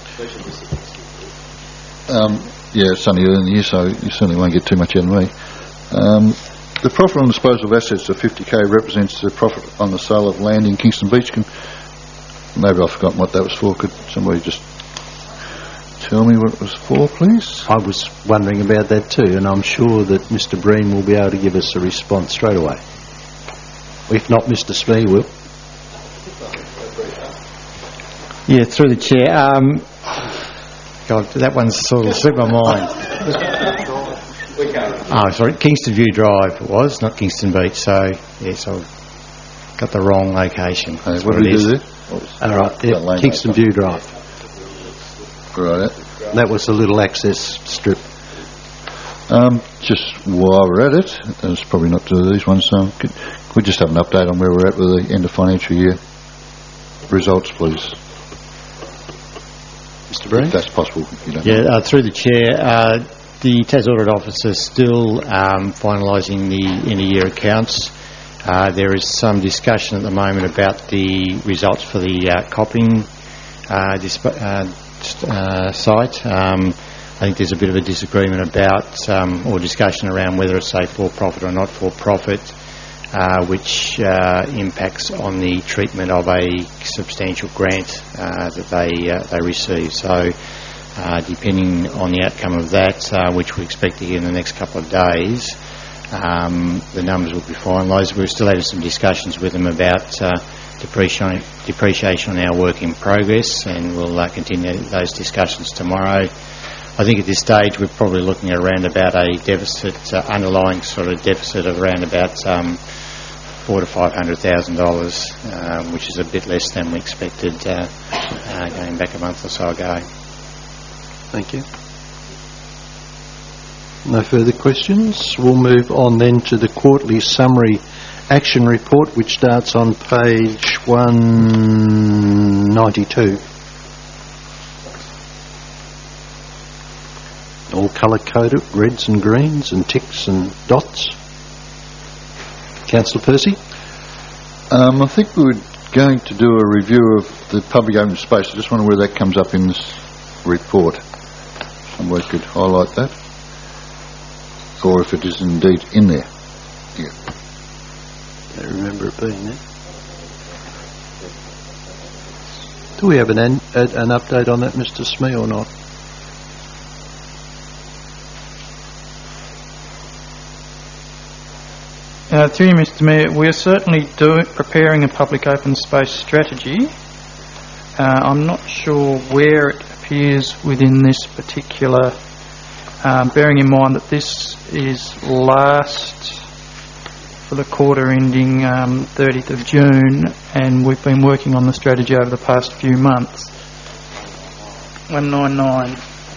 Yeah, it's only early in the year, so you certainly won't get too much out of me. The profit on disposal of assets of 50k represents the profit on the sale of land in Kingston Beach. Maybe I've forgotten what that was for. Could somebody just tell me what it was for, please? I was wondering about that too, and I'm sure that Mr. Breen will be able to give us a response straight away. If not, Mr. Smee will. Yeah, through the chair. God, that one's sort of slipped my mind. Oh, sorry, Kingston View Drive it was, not Kingston Beach. So yes, I got the wrong location. What did we do there? All right, Kingston View Drive. Right. That was a little access strip. Just while we're at it, it's probably not to these ones. Could we just have an update on where we're at with the end of financial year results, please? Mr. Breen? If that's possible. Through the chair, the Tas Audit Office is still finalising the end-of-year accounts. There is some discussion at the moment about the results for the Copping site. I think there's a bit of a disagreement about, or discussion around whether it's a for-profit or not for-profit, which impacts on the treatment of a substantial grant that they receive. So, depending on the outcome of that, which we expect to hear in the next couple of days, the numbers will be finalised. We're still having some discussions with them about depreciation on our work in progress, and we'll continue those discussions tomorrow. I think at this stage we're probably looking at around about a deficit, underlying sort of deficit of around about $400,000 to $500,000, which is a bit less than we expected going back a month or so ago. Thank you. No further questions. We'll move on then to the quarterly summary action report, which starts on page 192. All colour-coded, reds and greens and ticks and dots. Councillor Percy? I think we were going to do a review of the public open space. I just wonder where that comes up in this report. Somebody could highlight that. Or if it is indeed in there. Yeah. Don't remember it being there. Do we have an update on that, Mr. Smee, or not? Through you, Mr. Mayor, we are certainly preparing a public open space strategy. I'm not sure where it appears within this particular, bearing in mind that this is last for the quarter ending 30th of June, and we've been working on the strategy over the past few months. 199.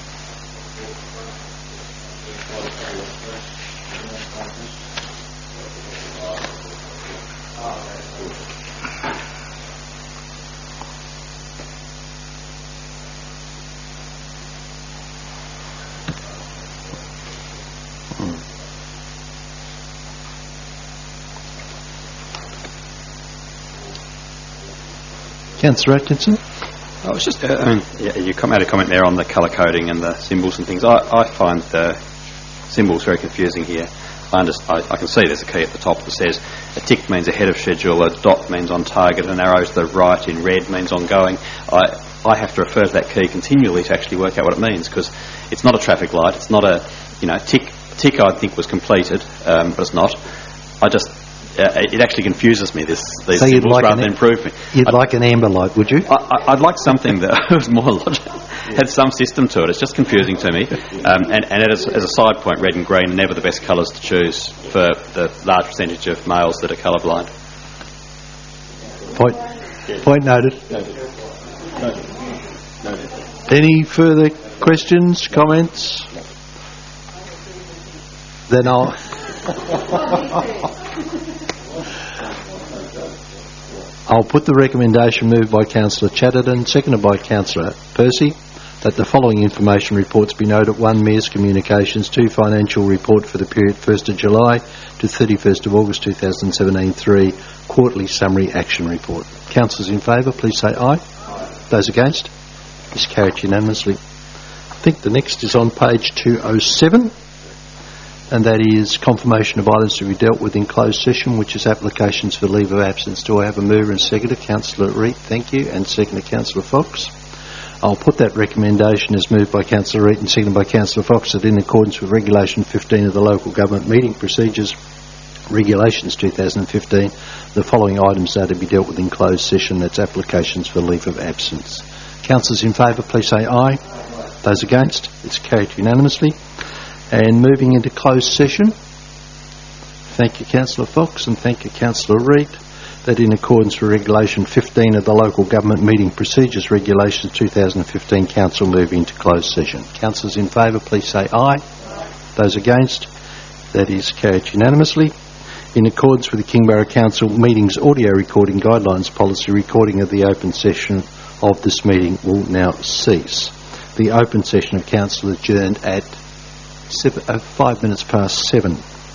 Councillor Atkinson? I was just, you made a comment there on the colour coding and the symbols and things. I find the symbols very confusing here. I can see there's a key at the top that says a tick means ahead of schedule, a dot means on target, an arrow to the right in red means ongoing. I have to refer to that key continually to actually work out what it means, because it's not a traffic light. It's not a, tick I think was completed, but it's not. It actually confuses me, these so symbols, like rather than improve me. You'd like an amber light, would you? I'd like something that was more logical, had some system to it. It's just confusing to me. And as a side point, red and green are never the best colours to choose for the large percentage of males that are colourblind. Point noted. Any further questions, comments? Then I'll... I'll put the recommendation moved by Councillor Chatterton, seconded by Councillor Percy, that the following information reports be noted: 1. Mayor's Communications, 2. Financial report for the period 1st of July to 31st of August 2017, 3. Quarterly summary action report. Councillors in favour, please say aye. Those against? This carried unanimously. I think the next is on page 207. And that is confirmation of items to be dealt with in closed session, which is applications for leave of absence. Do I have a mover and seconder? Councillor Reid, thank you, and seconder Councillor Fox. I'll put that recommendation as moved by Councillor Reid and seconded by Councillor Fox, that in accordance with Regulation 15 of the Local Government Meeting Procedures, Regulations 2015, the following items are to be dealt with in closed session. That's applications for leave of absence. Councillors in favour, please say aye. Those against? It's carried unanimously. And moving into closed session, thank you Councillor Fox and thank you Councillor Reid, that in accordance with Regulation 15 of the Local Government Meeting Procedures, Regulations 2015, Council move into closed session. Councillors in favour, please say aye. Those against? That is carried unanimously. In accordance with the Kingborough Council Meetings Audio Recording Guidelines Policy, recording of the open session of this meeting will now cease. The open session of Council adjourned at 5 minutes past 7.